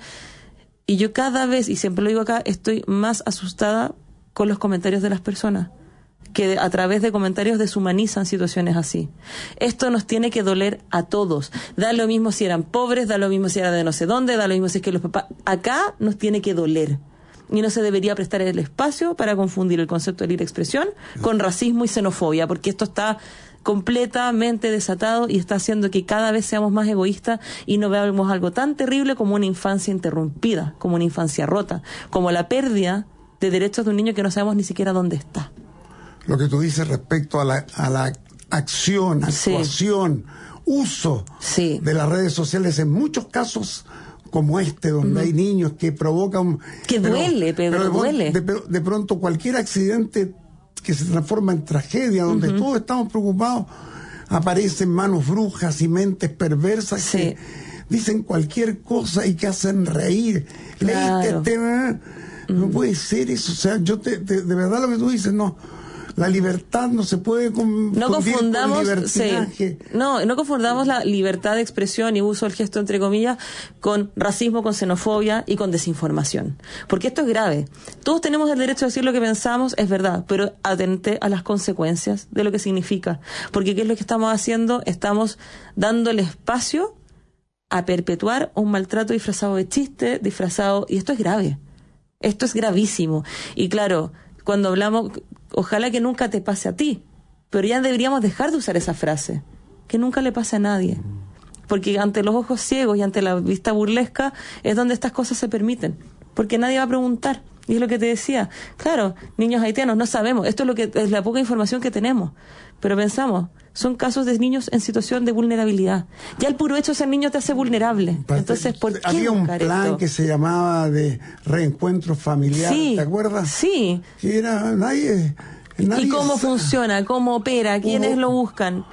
y yo cada vez, y siempre lo digo acá, estoy más asustada con los comentarios de las personas, que a través de comentarios deshumanizan situaciones así. Esto nos tiene que doler a todos. Da lo mismo si eran pobres, da lo mismo si eran de no sé dónde, da lo mismo si es que los papás... Acá nos tiene que doler. Y no se debería prestar el espacio para confundir el concepto de libre expresión con racismo y xenofobia, porque esto está completamente desatado y está haciendo que cada vez seamos más egoístas y no veamos algo tan terrible como una infancia interrumpida, como una infancia rota, como la pérdida de derechos de un niño que no sabemos ni siquiera dónde está. Lo que tú dices respecto a la, a la acción, actuación, sí. uso sí. de las redes sociales en muchos casos como este, donde uh-huh. hay niños que provocan... Que pero, duele, Pedro, pero de, duele. De, de, de pronto cualquier accidente que se transforma en tragedia, donde uh-huh. todos estamos preocupados, aparecen manos brujas y mentes perversas sí. que dicen cualquier cosa y que hacen reír. Claro. Leíste este, uh-huh. no puede ser eso, o sea, yo te, te, de verdad lo que tú dices, no... La libertad no se puede con, no confundamos con sí, no no confundamos la libertad de expresión y uso del gesto entre comillas con racismo, con xenofobia y con desinformación, porque esto es grave. Todos tenemos el derecho a decir lo que pensamos, es verdad, pero atente a las consecuencias de lo que significa, porque qué es lo que estamos haciendo, estamos dándole espacio a perpetuar un maltrato disfrazado de chiste, disfrazado, y esto es grave, esto es gravísimo. Y claro, cuando hablamos, ojalá que nunca te pase a ti, pero ya deberíamos dejar de usar esa frase, que nunca le pase a nadie, porque ante los ojos ciegos y ante la vista burlesca es donde estas cosas se permiten, porque nadie va a preguntar. Y es lo que te decía, claro, niños haitianos, no sabemos, esto es lo que es la poca información que tenemos, pero pensamos, son casos de niños en situación de vulnerabilidad. Ya el puro hecho de ser niño te hace vulnerable. Entonces, ¿por qué había un plan esto? que se llamaba de reencuentro familiar, sí, ¿te acuerdas? Sí. Que era nadie, nadie ¿Y cómo sabe. funciona? ¿Cómo opera? ¿Quiénes Hubo, lo buscan?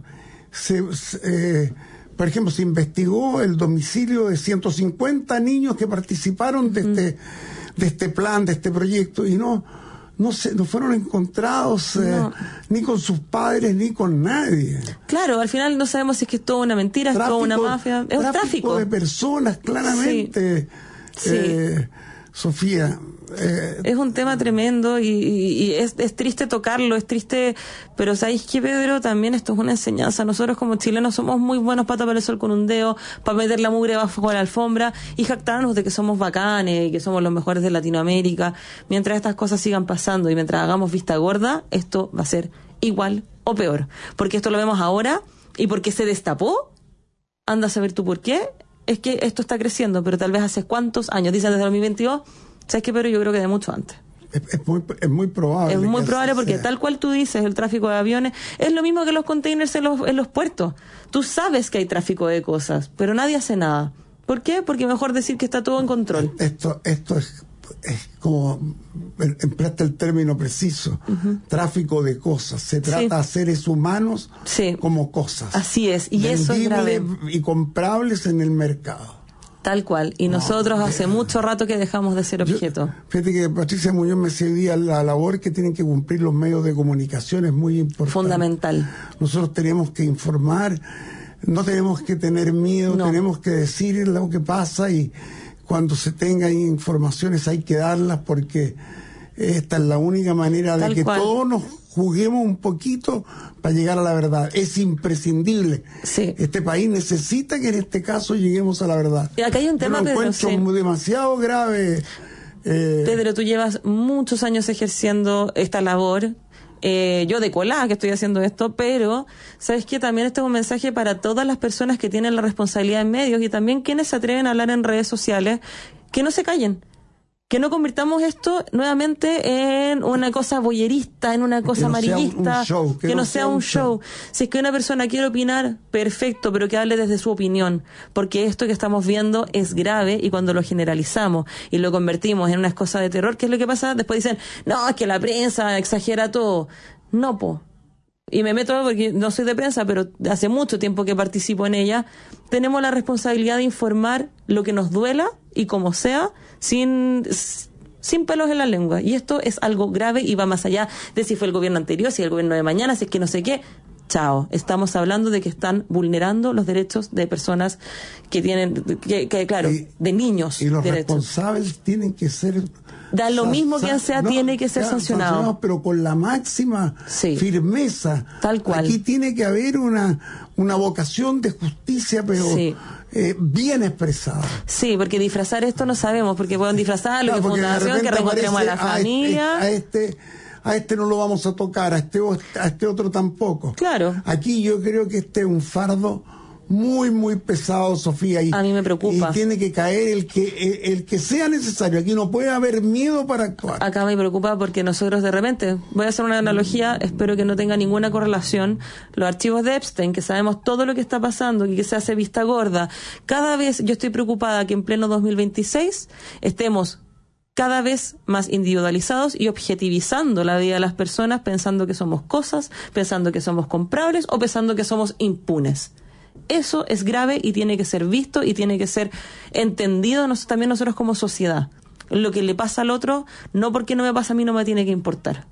Se, se, eh, por ejemplo, se investigó el domicilio de ciento cincuenta niños que participaron de, mm. este, de este plan, de este proyecto, y no no se, no fueron encontrados eh, no. ni con sus padres ni con nadie. Claro, al final no sabemos si es que es toda una mentira, tráfico, es toda una mafia, es un tráfico de personas, claramente. Sí. Eh, sí. Sofía, eh, es un tema tremendo y, y, y es, es triste tocarlo, es triste, pero ¿sabéis qué, Pedro? También esto es una enseñanza. Nosotros como chilenos somos muy buenos para tapar el sol con un dedo, para meter la mugre bajo la alfombra y jactarnos de que somos bacanes y que somos los mejores de Latinoamérica. Mientras estas cosas sigan pasando y mientras hagamos vista gorda, esto va a ser igual o peor, porque esto lo vemos ahora y porque se destapó, anda a saber tú por qué. Es que esto está creciendo, pero tal vez hace cuántos años, dicen desde el dos mil veintidós, ¿sabes qué? Pero yo creo que de mucho antes. Es, es, muy, es muy probable. Es muy probable porque sea. tal cual tú dices, el tráfico de aviones, es lo mismo que los containers en los, en los puertos. Tú sabes que hay tráfico de cosas, pero nadie hace nada. ¿Por qué? Porque mejor decir que está todo en control. Esto, esto es, es como, empleaste el término preciso, uh-huh. tráfico de cosas. Se trata sí. de seres humanos sí. como cosas. Así es, y eso es grave. Y comprables en el mercado. Tal cual. Y no, nosotros hace mucho rato que dejamos de ser objeto. Yo, fíjate que Patricia Muñoz me decía hoy día la labor que tienen que cumplir los medios de comunicación es muy importante. Fundamental. Nosotros tenemos que informar, no tenemos que tener miedo, no. tenemos que decir lo que pasa y cuando se tengan informaciones hay que darlas porque esta es la única manera de Tal que cual. todos nos juguemos un poquito para llegar a la verdad. Es imprescindible. Sí. Este país necesita que en este caso lleguemos a la verdad. Y acá hay un tema, Yo lo Pedro, encuentro sí. demasiado grave. Eh... Pedro, tú llevas muchos años ejerciendo esta labor. Eh, yo de colada que estoy haciendo esto, pero ¿sabes qué? También este es un mensaje para todas las personas que tienen la responsabilidad en medios y también quienes se atreven a hablar en redes sociales, que no se callen. Que no convirtamos esto nuevamente en una cosa boyerista, en una cosa que no amarillista, sea un show, que, que no, no sea un show. show. Si es que una persona quiere opinar, perfecto, pero que hable desde su opinión, porque esto que estamos viendo es grave y cuando lo generalizamos y lo convertimos en unas cosas de terror, ¿qué es lo que pasa? Después dicen, no, es que la prensa exagera todo. No, po. Y me meto porque no soy de prensa, pero hace mucho tiempo que participo en ella. Tenemos la responsabilidad de informar lo que nos duela y como sea, sin, sin pelos en la lengua. Y esto es algo grave y va más allá de si fue el gobierno anterior, si el gobierno de mañana, si es que no sé qué. Chao. Estamos hablando de que están vulnerando los derechos de personas que tienen, que, que claro, y, de niños. Y los derechos. responsables tienen que ser... Da lo mismo que sea, no, tiene que ser sancionado. Pero con la máxima sí. firmeza. Tal cual. Aquí tiene que haber una, una vocación de justicia, pero sí. eh, bien expresada. Sí, porque disfrazar esto no sabemos, porque pueden disfrazarlo, no, que fundación, que reencontremos a la familia. A este, a este, a este no lo vamos a tocar, a este, a este otro tampoco. Claro. Aquí yo creo que este es un fardo muy, muy pesado, Sofía. Y, a mí me preocupa. Y tiene que caer el que el, el que sea necesario. Aquí no puede haber miedo para actuar. Acá me preocupa porque nosotros de repente, voy a hacer una analogía, espero que no tenga ninguna correlación, los archivos de Epstein, que sabemos todo lo que está pasando y que se hace vista gorda. Cada vez yo estoy preocupada que en pleno dos mil veintiséis estemos cada vez más individualizados y objetivizando la vida de las personas, pensando que somos cosas, pensando que somos comprables o pensando que somos impunes. Eso es grave y tiene que ser visto y tiene que ser entendido nos, también nosotros como sociedad. Lo que le pasa al otro, no porque no me pasa a mí, no me tiene que importar.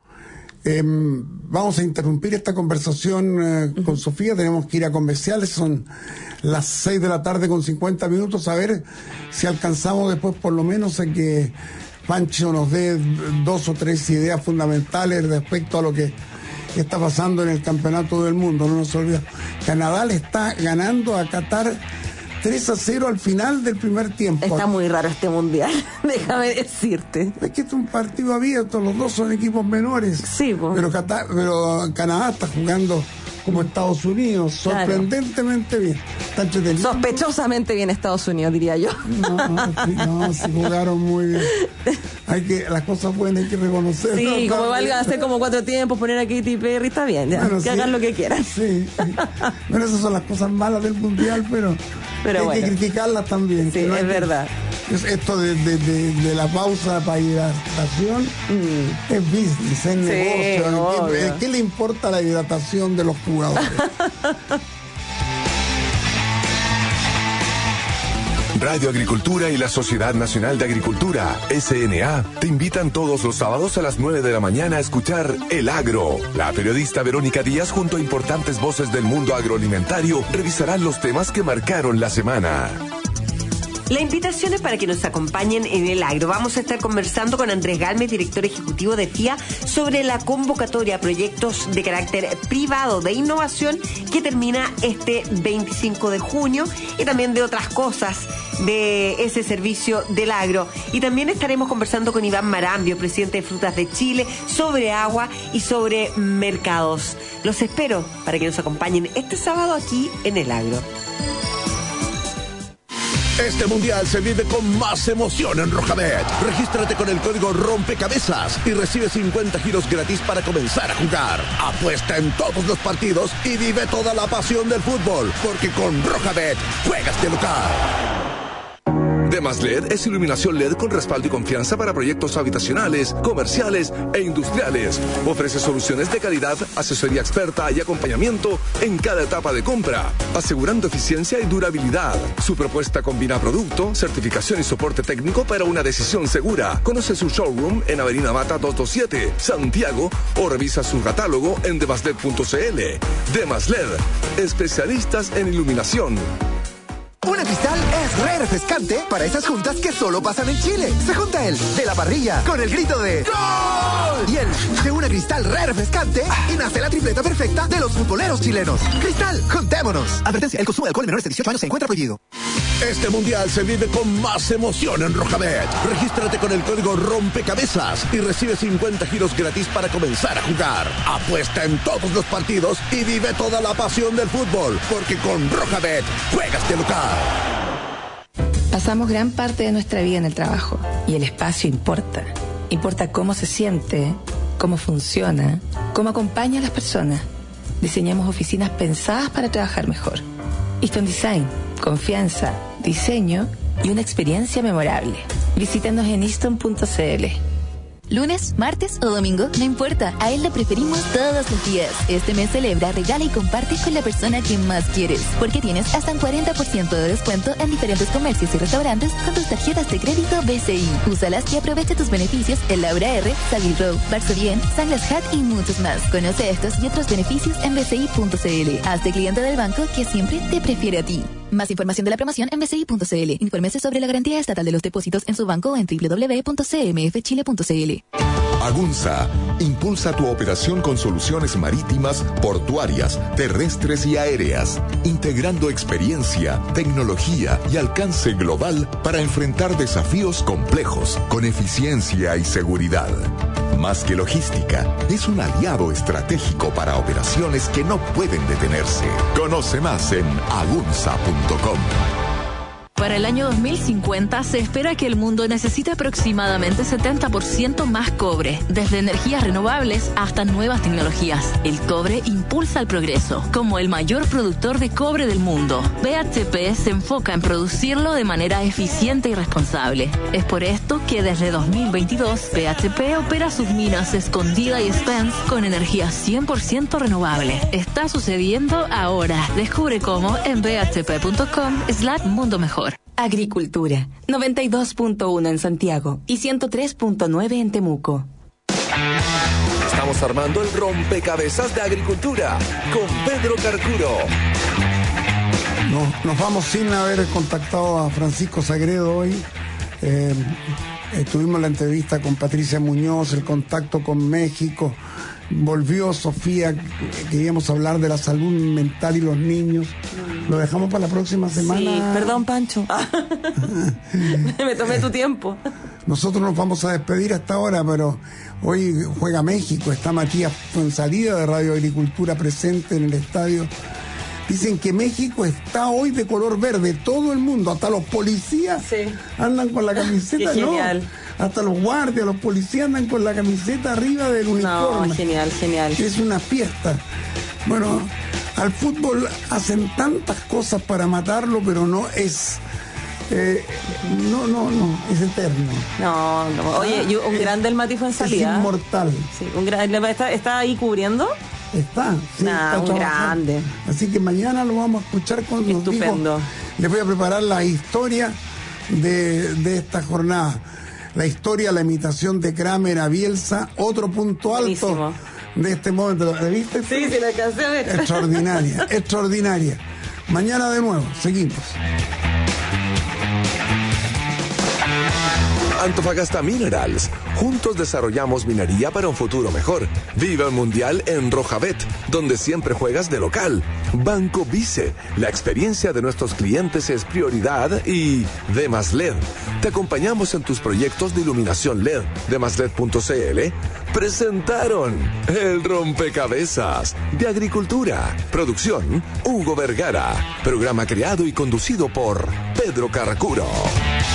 Eh, vamos a interrumpir esta conversación eh, uh-huh. con Sofía. Tenemos que ir a comerciales. Son las seis de la tarde con cincuenta minutos. A ver si alcanzamos después por lo menos a que Pancho nos dé dos o tres ideas fundamentales respecto a lo que está pasando en el campeonato del mundo. No nos olvidemos, Canadá le está ganando a Qatar tres a cero al final del primer tiempo. Está muy raro este mundial, déjame decirte. Es que este es un partido abierto, los dos son equipos menores. Sí, pues. Pero, Qatar, pero Canadá está jugando como Estados Unidos, sorprendentemente claro. bien. Está entretenido. Sospechosamente bien Estados Unidos, diría yo. No, no, sí, no, sí jugaron muy bien. Hay que, las cosas buenas hay que reconocer. Sí, ¿no? como valga hacer como cuatro tiempos, poner a Katy Perry, está bien, ya, bueno, que sí, hagan lo que quieran. Sí, sí. Bueno, esas son las cosas malas del mundial, pero, pero hay bueno. que criticarlas también. Sí, no es verdad. Que, esto de, de, de, de la pausa para hidratación mm. es business, es sí, negocio. ¿Qué, ¿Qué le importa la hidratación de los jugadores? Radio Agricultura y la Sociedad Nacional de Agricultura, S N A, te invitan todos los sábados a las nueve de la mañana a escuchar El Agro. La periodista Verónica Díaz junto a importantes voces del mundo agroalimentario revisarán los temas que marcaron la semana. La invitación es para que nos acompañen en El Agro. Vamos a estar conversando con Andrés Galmes, director ejecutivo de F I A, sobre la convocatoria a proyectos de carácter privado de innovación que termina este veinticinco de junio y también de otras cosas de ese servicio del agro. Y también estaremos conversando con Iván Marambio, presidente de Frutas de Chile, sobre agua y sobre mercados. Los espero para que nos acompañen este sábado aquí en El Agro. Este mundial se vive con más emoción en Rojabet. Regístrate con el código Rompecabezas y recibe cincuenta giros gratis para comenzar a jugar. Apuesta en todos los partidos y vive toda la pasión del fútbol, porque con Rojabet juegas de local. Demaslet es iluminación L E D con respaldo y confianza para proyectos habitacionales, comerciales e industriales. Ofrece soluciones de calidad, asesoría experta y acompañamiento en cada etapa de compra, asegurando eficiencia y durabilidad. Su propuesta combina producto, certificación y soporte técnico para una decisión segura. Conoce su showroom en Avenida Mata doscientos veintisiete, Santiago, o revisa su catálogo en demaslet punto c l. Demaslet, especialistas en iluminación. Una Cristal es re refrescante para esas juntas que solo pasan en Chile. Se junta el de la parrilla con el grito de ¡Gol! Y el de una Cristal re refrescante y nace la tripleta perfecta de los futboleros chilenos. Cristal, juntémonos. Advertencia, el consumo de alcohol en menores de dieciocho años se encuentra prohibido. Este mundial se vive con más emoción en Rojabet. Regístrate con el código Rompecabezas y recibe cincuenta giros gratis para comenzar a jugar. Apuesta en todos los partidos y vive toda la pasión del fútbol, porque con Rojabet juegas de local. Pasamos gran parte de nuestra vida en el trabajo y el espacio importa. Importa cómo se siente, cómo funciona, cómo acompaña a las personas. Diseñamos oficinas pensadas para trabajar mejor. Easton Design, confianza, diseño y una experiencia memorable. Visítanos en easton punto c l. Lunes, martes o domingo, no importa, a él le preferimos todos los días. Este mes celebra, regala y comparte con la persona que más quieres, porque tienes hasta un cuarenta por ciento de descuento en diferentes comercios y restaurantes con tus tarjetas de crédito B C I. Úsalas y aprovecha tus beneficios en Laura R, Savile Row, Varsovien, Sunglass Hut y muchos más. Conoce estos y otros beneficios en b c i punto c l. Hazte cliente del banco que siempre te prefiere a ti. Más información de la promoción en b c i punto c l. Infórmese sobre la garantía estatal de los depósitos en su banco o en doble u doble u doble u punto c m f chile punto c l. Agunza impulsa tu operación con soluciones marítimas, portuarias, terrestres y aéreas, integrando experiencia, tecnología y alcance global para enfrentar desafíos complejos con eficiencia y seguridad. Más que logística, es un aliado estratégico para operaciones que no pueden detenerse. Conoce más en agunza punto com. Para el año dos mil cincuenta se espera que el mundo necesite aproximadamente setenta por ciento más cobre, desde energías renovables hasta nuevas tecnologías. El cobre impulsa el progreso. Como el mayor productor de cobre del mundo, B H P se enfoca en producirlo de manera eficiente y responsable. Es por esto que desde dos mil veintidós, B H P opera sus minas Escondida y Spence con energía cien por ciento renovable. Está sucediendo ahora. Descubre cómo en b h p punto com slash mundo mejor. Agricultura, noventa y dos punto uno en Santiago y ciento tres punto nueve en Temuco. Estamos armando el rompecabezas de agricultura con Pedro Carcuro. Nos, nos vamos sin haber contactado a Francisco Sagredo hoy. Eh, eh, tuvimos la entrevista con Patricia Muñoz, el contacto con México. Volvió Sofía, queríamos hablar de la salud mental y los niños. Lo dejamos para la próxima semana. Sí, perdón, Pancho. Me tomé tu tiempo. Nosotros nos vamos a despedir hasta ahora, pero hoy juega México. Está Matías Fuensalida de Radio Agricultura presente en el estadio. Dicen que México está hoy de color verde, todo el mundo, hasta los policías sí. andan con la camiseta, Qué ¿no? genial. Hasta los guardias, los policías andan con la camiseta arriba del uniforme. No, genial, genial. Es una fiesta. Bueno, al fútbol hacen tantas cosas para matarlo, pero no es... Eh, no, no, no, es eterno. No, no. Oye, yo, un grande el Mati Fuensalida. Es inmortal. Sí, un gran, ¿está, ¿Está ahí cubriendo? Está, sí, nah, está un grande. Así que mañana lo vamos a escuchar con los Estupendo. Les voy a preparar la historia de, de esta jornada. La historia, la imitación de Kramer a Bielsa, otro punto alto Buenísimo. de este momento. ¿La viste? Sí, sí, la alcancé a ver. Extraordinaria, extraordinaria. Mañana de nuevo, seguimos. Antofagasta Minerals. Juntos desarrollamos minería para un futuro mejor. Viva el Mundial en Rojabet, donde siempre juegas de local. Banco Vice. La experiencia de nuestros clientes es prioridad. Y Demaslet. Te acompañamos en tus proyectos de iluminación L E D. Demaslet punto c l presentaron el rompecabezas de agricultura. Producción Hugo Vergara. Programa creado y conducido por Pedro Carcuro.